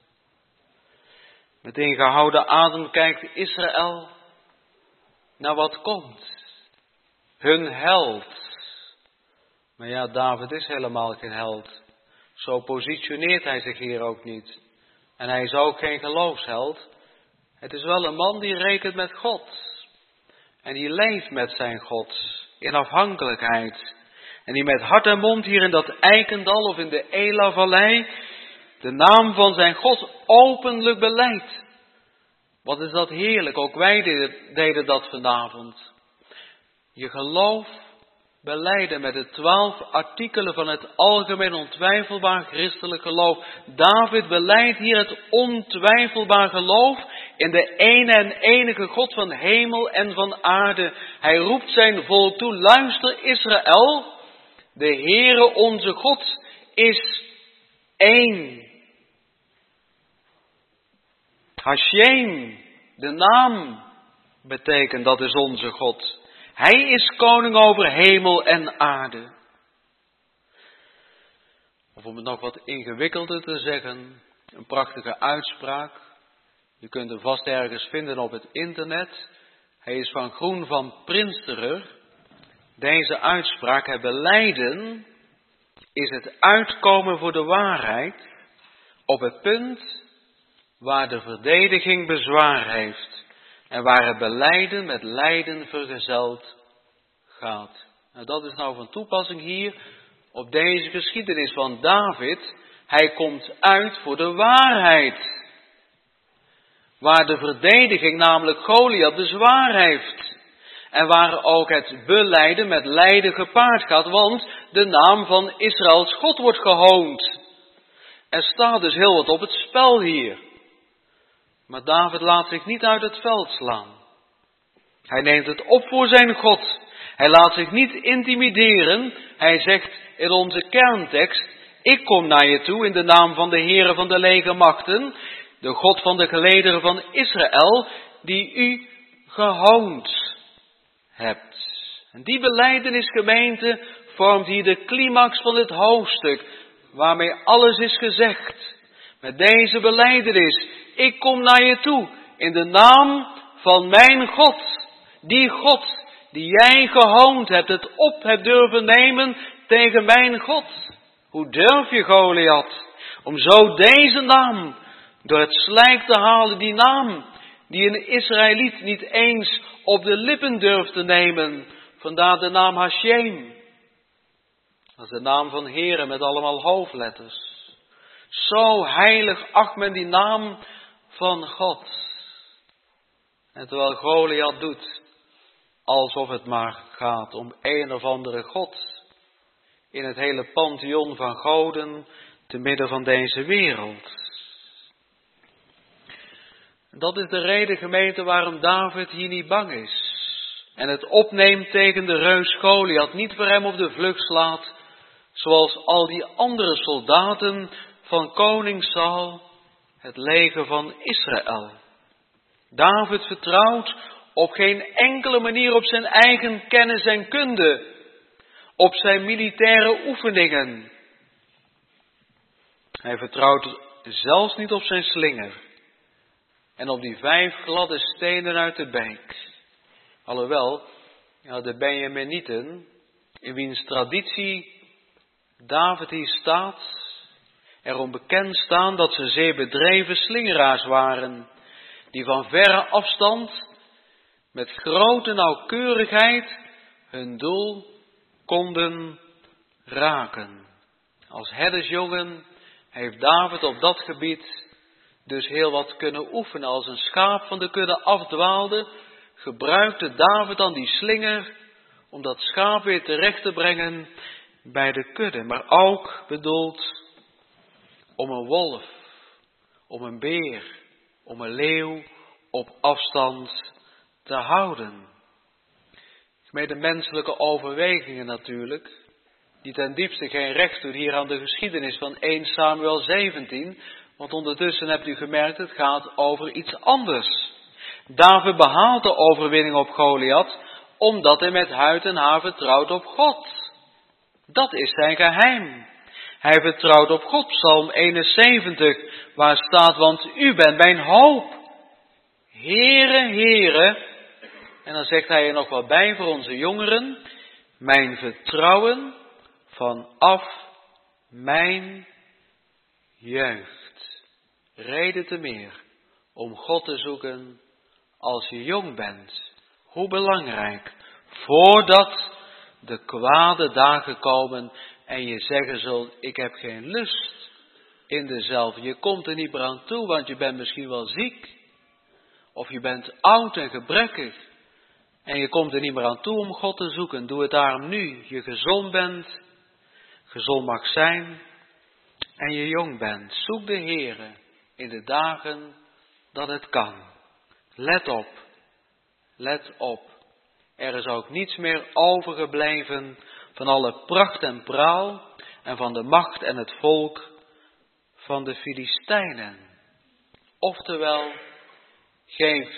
Met ingehouden adem kijkt Israël naar wat komt. Hun held. Maar ja, David is helemaal geen held. Zo positioneert hij zich hier ook niet. En hij is ook geen geloofsheld. Het is wel een man die rekent met God. En die leeft met zijn God in afhankelijkheid. En die met hart en mond hier in dat Eikendal of in de Ela-vallei de naam van zijn God openlijk belijdt. Wat is dat heerlijk, ook wij deden dat vanavond. Je geloof belijden met de 12 artikelen van het algemeen ontwijfelbaar christelijk geloof. David belijdt hier het ontwijfelbaar geloof in de ene en enige God van hemel en van aarde. Hij roept zijn volk toe, luister Israël, de Heere onze God is één. Hashem, de naam, betekent dat is onze God. Hij is koning over hemel en aarde. Of om het nog wat ingewikkelder te zeggen, een prachtige uitspraak. Je kunt hem vast ergens vinden op het internet. Hij is van Groen van Prinsterer. Deze uitspraak, het belijden is het uitkomen voor de waarheid op het punt waar de verdediging bezwaar heeft en waar het belijden met lijden vergezeld gaat. Nou, dat is nou van toepassing hier op deze geschiedenis van David. Hij komt uit voor de waarheid. Waar de verdediging, namelijk Goliath, bezwaar heeft. En waar ook het belijden met lijden gepaard gaat, want de naam van Israëls God wordt gehoond. Er staat dus heel wat op het spel hier. Maar David laat zich niet uit het veld slaan. Hij neemt het op voor zijn God. Hij laat zich niet intimideren. Hij zegt in onze kerntekst, ik kom naar je toe in de naam van de Heere van de legermachten, de God van de gelederen van Israël, die u gehoond hebt. En die belijdenis, gemeente, vormt hier de climax van het hoofdstuk, waarmee alles is gezegd. Met deze belijdenis, ik kom naar je toe in de naam van mijn God. Die God die jij gehoond hebt, het op hebt durven nemen tegen mijn God. Hoe durf je, Goliath, om zo deze naam door het slijk te halen, die naam die een Israëliet niet eens op de lippen durft te nemen. Vandaar de naam Hashem. Dat is de naam van Heere met allemaal hoofdletters. Zo heilig acht men die naam van God. En terwijl Goliath doet alsof het maar gaat om een of andere God in het hele pantheon van goden te midden van deze wereld. Dat is de reden, gemeente, waarom David hier niet bang is. En het opneemt tegen de reus Goliath, niet voor hem op de vlucht slaat, zoals al die andere soldaten van koning Saul, het leger van Israël. David vertrouwt op geen enkele manier op zijn eigen kennis en kunde, op zijn militaire oefeningen. Hij vertrouwt zelfs niet op zijn slinger en op die 5 gladde stenen uit de beek. Alhoewel, de Benjaminieten, in wiens traditie David hier staat, erom bekend staan dat ze zeer bedreven slingeraars waren, die van verre afstand met grote nauwkeurigheid hun doel konden raken. Als herdersjongen heeft David op dat gebied dus heel wat kunnen oefenen. Als een schaap van de kudde afdwaalde, gebruikte David dan die slinger om dat schaap weer terecht te brengen bij de kudde. Maar ook bedoeld om een wolf, om een beer, om een leeuw op afstand te houden. Met de menselijke overwegingen natuurlijk, die ten diepste geen recht doet hier aan de geschiedenis van 1 Samuel 17, want ondertussen hebt u gemerkt, het gaat over iets anders. David behaalt de overwinning op Goliath, omdat hij met huid en haar vertrouwt op God. Dat is zijn geheim. Hij vertrouwt op God, Psalm 71, waar staat, want u bent mijn hoop. Heere, Heere, en dan zegt hij er nog wat bij voor onze jongeren, mijn vertrouwen vanaf mijn jeugd. Reden te meer om God te zoeken als je jong bent. Hoe belangrijk, voordat de kwade dagen komen en je zeggen zult, ik heb geen lust in dezelfde. Je komt er niet meer aan toe, want je bent misschien wel ziek. Of je bent oud en gebrekkig. En je komt er niet meer aan toe om God te zoeken. Doe het daarom nu. Je gezond bent, gezond mag zijn en je jong bent. Zoek de Heere in de dagen dat het kan. Let op, let op. Er is ook niets meer overgebleven van alle pracht en praal en van de macht en het volk van de Filistijnen. Oftewel, geef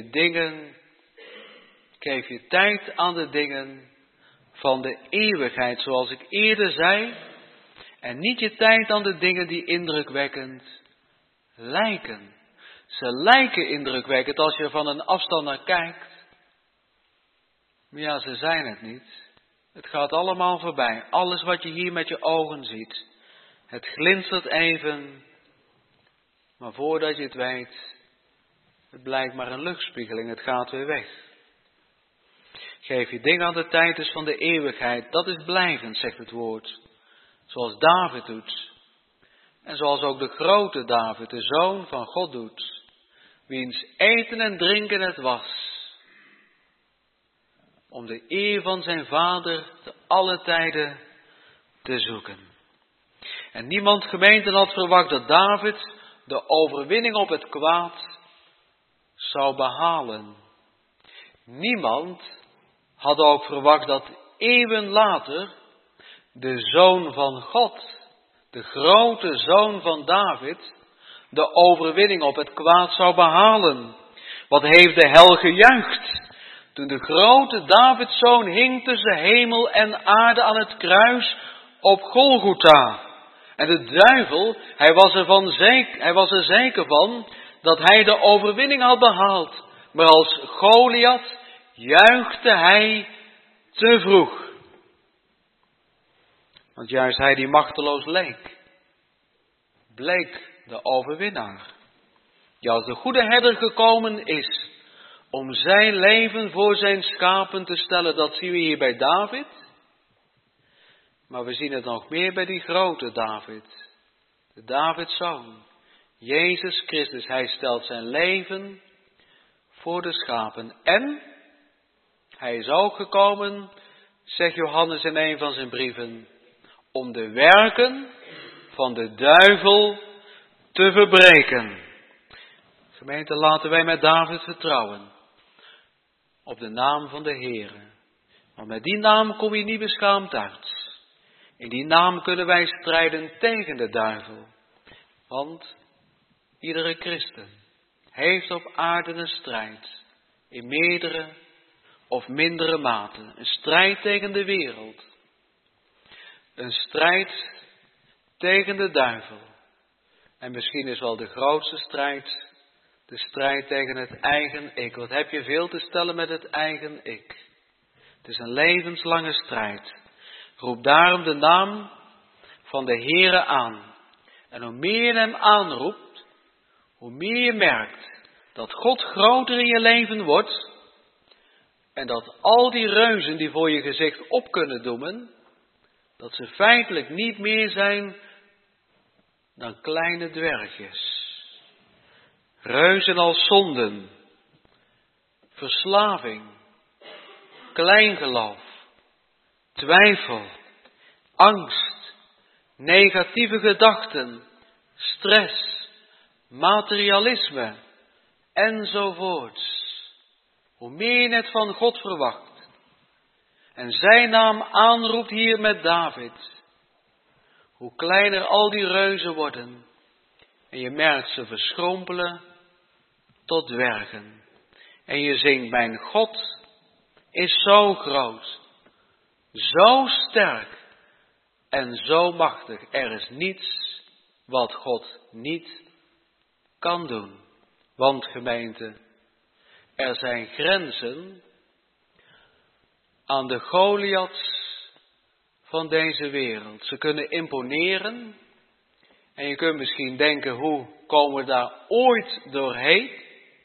je tijd aan de dingen van de eeuwigheid, zoals ik eerder zei, en niet je tijd aan de dingen die indrukwekkend lijken. Ze lijken indrukwekkend als je er van een afstand naar kijkt. Maar ja, ze zijn het niet. Het gaat allemaal voorbij. Alles wat je hier met je ogen ziet. Het glinstert even. Maar voordat je het weet, het blijkt maar een luchtspiegeling. Het gaat weer weg. Geef je ding aan de tijd is van de eeuwigheid. Dat is blijvend, zegt het woord. Zoals David doet. En zoals ook de grote David, de zoon van God doet. Wiens eten en drinken het was. Om de eer van zijn vader te alle tijden te zoeken. En niemand gemeente had verwacht dat David de overwinning op het kwaad zou behalen. Niemand had ook verwacht dat eeuwen later de zoon van God, de grote zoon van David, de overwinning op het kwaad zou behalen. Wat heeft de hel gejuicht toen de grote Davidszoon hing tussen hemel en aarde aan het kruis op Golgotha. En de duivel, hij was er zeker van dat hij de overwinning had behaald. Maar als Goliath juichte hij te vroeg. Want juist hij die machteloos leek, bleek de overwinnaar. Die als de goede herder gekomen is om zijn leven voor zijn schapen te stellen. Dat zien we hier bij David. Maar we zien het nog meer bij die grote David. De Davidszoon. Jezus Christus. Hij stelt zijn leven voor de schapen. En hij is ook gekomen, zegt Johannes in een van zijn brieven, om de werken van de duivel te verbreken. Gemeente, laten wij met David vertrouwen op de naam van de Heere. Want met die naam kom je niet beschaamd uit. In die naam kunnen wij strijden tegen de duivel. Want iedere christen heeft op aarde een strijd. In meerdere of mindere mate. Een strijd tegen de wereld. Een strijd tegen de duivel. En misschien is wel de grootste strijd de strijd tegen het eigen ik. Wat heb je veel te stellen met het eigen ik? Het is een levenslange strijd. Roep daarom de naam van de Heere aan. En hoe meer je hem aanroept, hoe meer je merkt dat God groter in je leven wordt. En dat al die reuzen die voor je gezicht op kunnen doemen, dat ze feitelijk niet meer zijn dan kleine dwergjes. Reuzen als zonden, verslaving, kleingeloof, twijfel, angst, negatieve gedachten, stress, materialisme enzovoorts. Hoe meer je het van God verwacht en zijn naam aanroept hier met David, hoe kleiner al die reuzen worden en je merkt ze verschrompelen tot dwergen. En je zingt, mijn God is zo groot, zo sterk en zo machtig. Er is niets wat God niet kan doen. Want gemeente, er zijn grenzen aan de Goliaths van deze wereld. Ze kunnen imponeren. En je kunt misschien denken, hoe komen we daar ooit doorheen?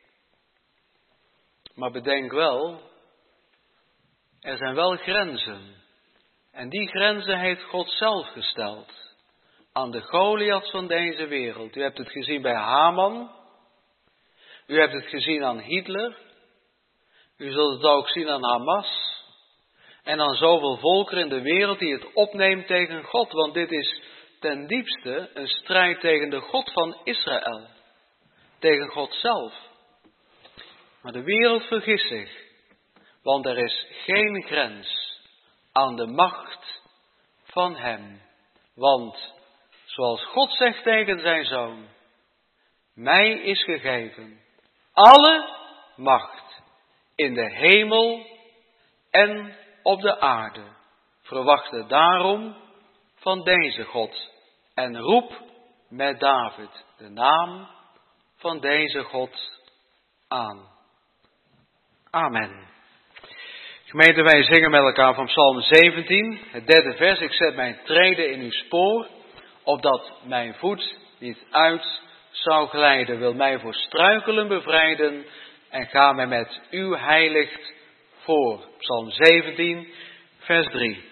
Maar bedenk wel, er zijn wel grenzen. En die grenzen heeft God zelf gesteld. Aan de Goliaths van deze wereld. U hebt het gezien bij Haman. U hebt het gezien aan Hitler. U zult het ook zien aan Hamas. En aan zoveel volkeren in de wereld die het opneemt tegen God. Want dit is ten diepste een strijd tegen de God van Israël. Tegen God zelf. Maar de wereld vergist zich. Want er is geen grens aan de macht van hem. Want, zoals God zegt tegen zijn zoon, mij is gegeven alle macht in de hemel en op de aarde. Verwacht daarom van deze God en roep met David de naam van deze God aan. Amen. Gemeente, wij zingen met elkaar van Psalm 17, het 3e vers. Ik zet mijn treden in uw spoor, opdat mijn voet niet uit zou glijden. Wil mij voor struikelen bevrijden en ga mij met uw heiligt voor. Psalm 17, vers 3.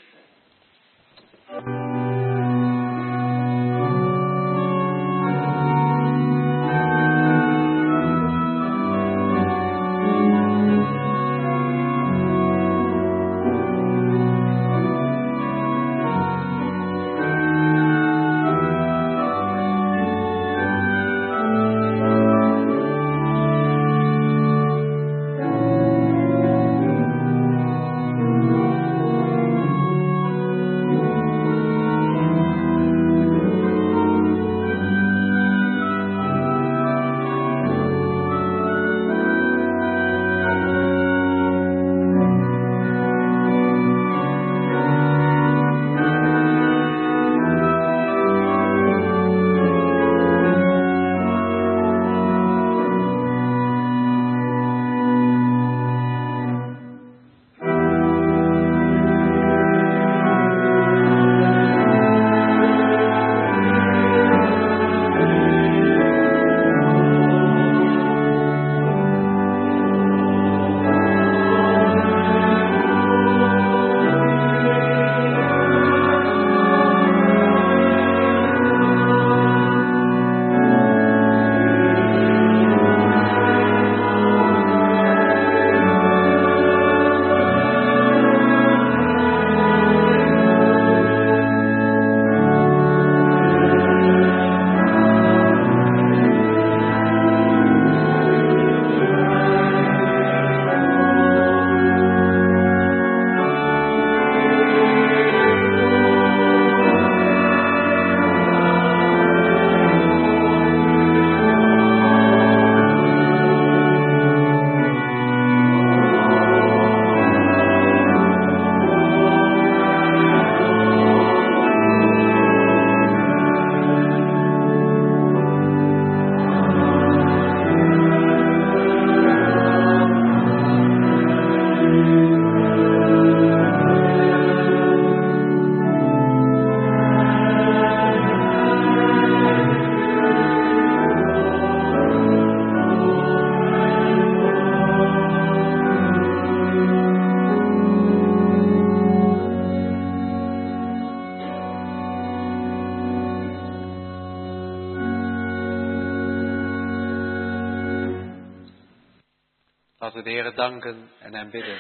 Laten we de Heere danken en hem bidden.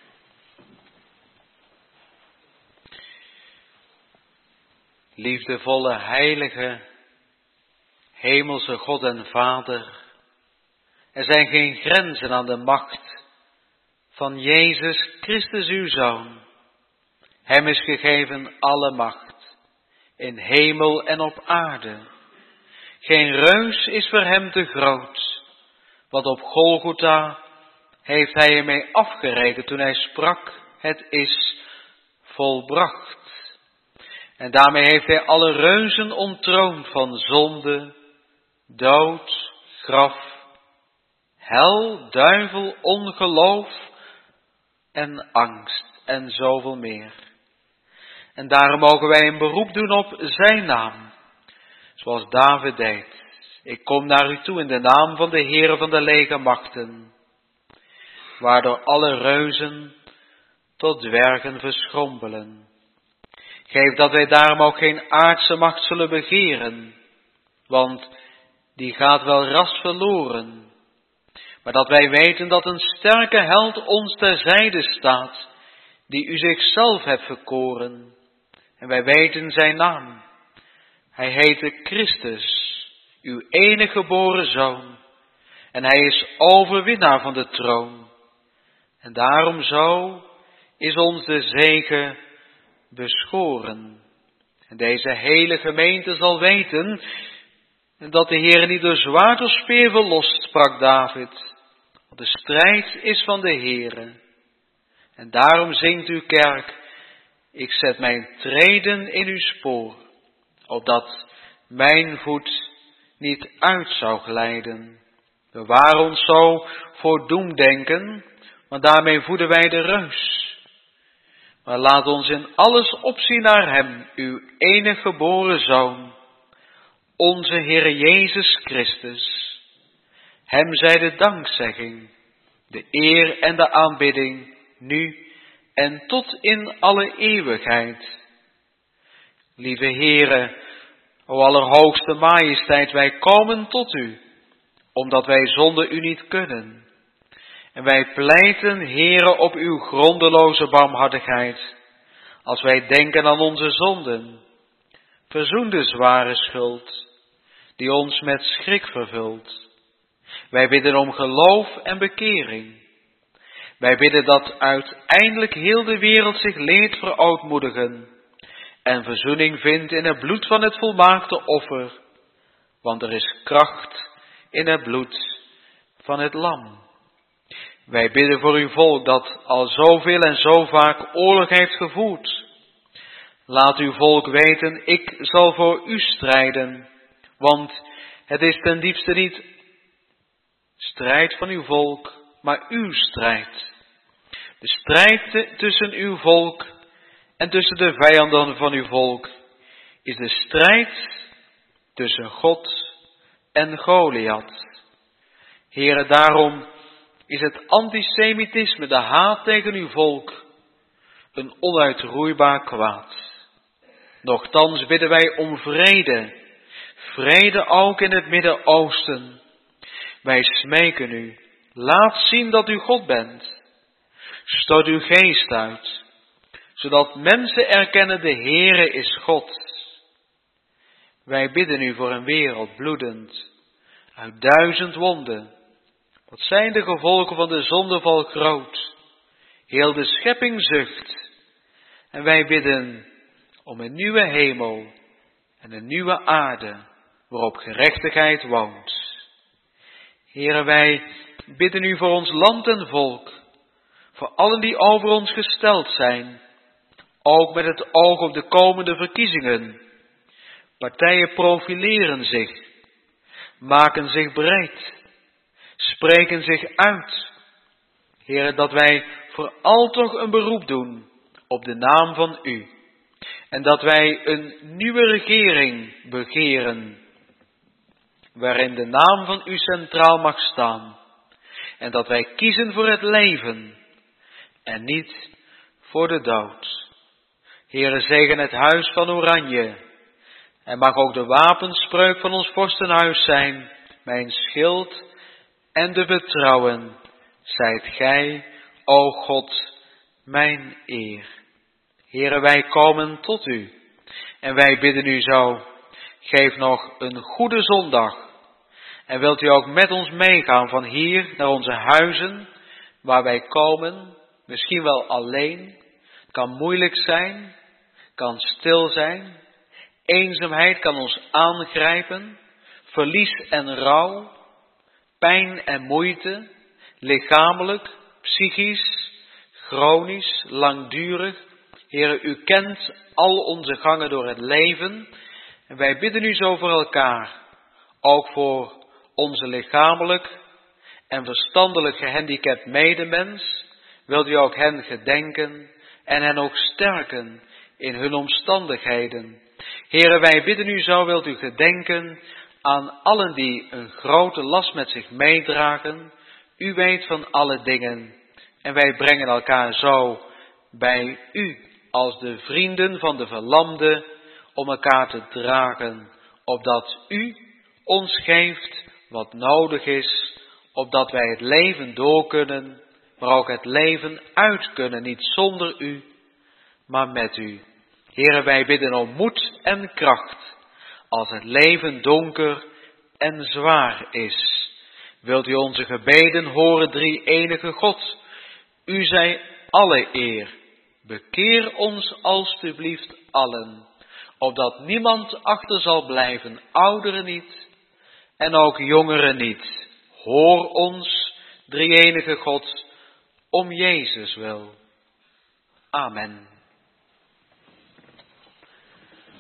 Liefdevolle, heilige, hemelse God en Vader, er zijn geen grenzen aan de macht van Jezus Christus uw Zoon. Hem is gegeven alle macht, in hemel en op aarde. Geen reus is voor hem te groot, want op Golgotha heeft hij ermee afgerekend toen hij sprak, het is volbracht. En daarmee heeft hij alle reuzen onttroond van zonde, dood, graf, hel, duivel, ongeloof en angst en zoveel meer. En daarom mogen wij een beroep doen op zijn naam, zoals David deed. Ik kom naar u toe in de naam van de Heere van de legermachten, waardoor alle reuzen tot dwergen verschrompelen. Geef dat wij daarom ook geen aardse macht zullen begeren, want die gaat wel ras verloren. Maar dat wij weten dat een sterke held ons terzijde staat, die u zichzelf hebt verkoren. En wij weten zijn naam. Hij heette Christus, uw enige geboren Zoon. En hij is overwinnaar van de troon. En daarom zo is ons de zege beschoren. En deze hele gemeente zal weten dat de Heer niet door zwaard of speer verlost, sprak David. Want de strijd is van de Heere. En daarom zingt uw kerk, ik zet mijn treden in uw spoor, opdat mijn voet niet uit zou glijden. Bewaar ons zo voor doemdenken, want daarmee voeden wij de reus. Maar laat ons in alles opzien naar hem, uw enige geboren Zoon, onze Heere Jezus Christus. Hem zij de dankzegging, de eer en de aanbidding, nu en tot in alle eeuwigheid. Lieve Heere, o Allerhoogste Majesteit, wij komen tot u, omdat wij zonder u niet kunnen. En wij pleiten, Heere, op uw grondeloze barmhartigheid, als wij denken aan onze zonden. Verzoen de zware schuld, die ons met schrik vervult. Wij bidden om geloof en bekering. Wij bidden dat uiteindelijk heel de wereld zich leert verootmoedigen en verzoening vindt in het bloed van het volmaakte offer, want er is kracht in het bloed van het lam. Wij bidden voor uw volk dat al zoveel en zo vaak oorlog heeft gevoerd. Laat uw volk weten, ik zal voor u strijden, want het is ten diepste niet strijd van uw volk, maar uw strijd. De strijd tussen uw volk en tussen de vijanden van uw volk is de strijd tussen God en Goliath. Heere, daarom is het antisemitisme, de haat tegen uw volk, een onuitroeibaar kwaad. Nochtans bidden wij om vrede, vrede ook in het Midden-Oosten. Wij smeken u, laat zien dat u God bent. Stort uw geest uit, zodat mensen erkennen de Heere is God. Wij bidden u voor een wereld bloedend, uit 1000 wonden. Wat zijn de gevolgen van de zondeval groot? Heel de schepping zucht. En wij bidden om een nieuwe hemel en een nieuwe aarde, waarop gerechtigheid woont. Heere, wij bidden u voor ons land en volk, voor allen die over ons gesteld zijn, ook met het oog op de komende verkiezingen. Partijen profileren zich, maken zich breed, spreken zich uit. Heere, dat wij vooral toch een beroep doen op de naam van u. En dat wij een nieuwe regering begeren, waarin de naam van u centraal mag staan. En dat wij kiezen voor het leven en niet voor de dood. Heere, zegen het huis van Oranje. En mag ook de wapenspreuk van ons vorstenhuis zijn, mijn schild en de vertrouwen, zijt gij, o God, mijn eer. Heere, wij komen tot u en wij bidden u zo, geef nog een goede zondag. En wilt u ook met ons meegaan van hier naar onze huizen, waar wij komen, misschien wel alleen. Het kan moeilijk zijn, kan stil zijn. Eenzaamheid kan ons aangrijpen, verlies en rouw, pijn en moeite, lichamelijk, psychisch, chronisch, langdurig. Heere, u kent al onze gangen door het leven en wij bidden u zo voor elkaar, ook voor onze lichamelijk en verstandelijk gehandicapt medemens. Wilt u ook hen gedenken en hen ook sterken in hun omstandigheden. Heere, wij bidden u zo, wilt u gedenken aan allen die een grote last met zich meedragen. U weet van alle dingen en wij brengen elkaar zo bij u als de vrienden van de verlamden om elkaar te dragen, opdat u ons geeft wat nodig is, opdat wij het leven door kunnen, maar ook het leven uit kunnen, niet zonder u, maar met u. Heere, wij bidden om moed en kracht, als het leven donker en zwaar is. Wilt u onze gebeden horen, drie-enige God? U zij alle eer. Bekeer ons alstublieft allen, opdat niemand achter zal blijven, ouderen niet en ook jongeren niet. Hoor ons, drie-enige God, om Jezus wil. Amen.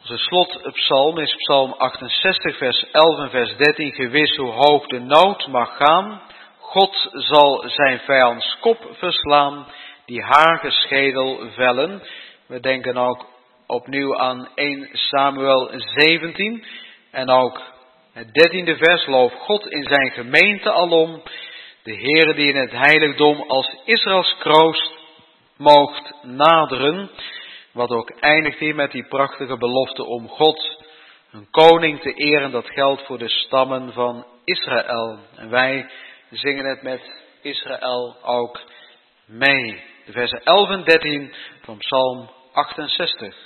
Onze slotpsalm is psalm 68 vers 11 en vers 13. Gewis hoe hoog de nood mag gaan, God zal zijn vijands kop verslaan, die hagelschedel vellen. We denken ook opnieuw aan 1 Samuel 17 en ook het 13e vers. Loof God in zijn gemeente alom, de Heere die in het heiligdom als Israëls kroost moogt naderen. Wat ook eindigt hier met die prachtige belofte om God, een koning te eren. Dat geldt voor de stammen van Israël. En wij zingen het met Israël ook mee. De versen 11 en 13 van Psalm 68.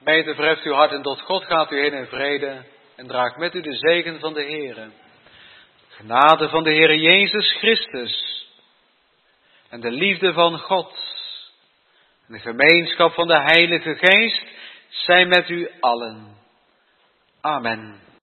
Gemeente, verheft uw hart en tot God gaat u heen in vrede en draagt met u de zegen van de Heere. Genade van de Heere Jezus Christus en de liefde van God en de gemeenschap van de Heilige Geest zijn met u allen. Amen.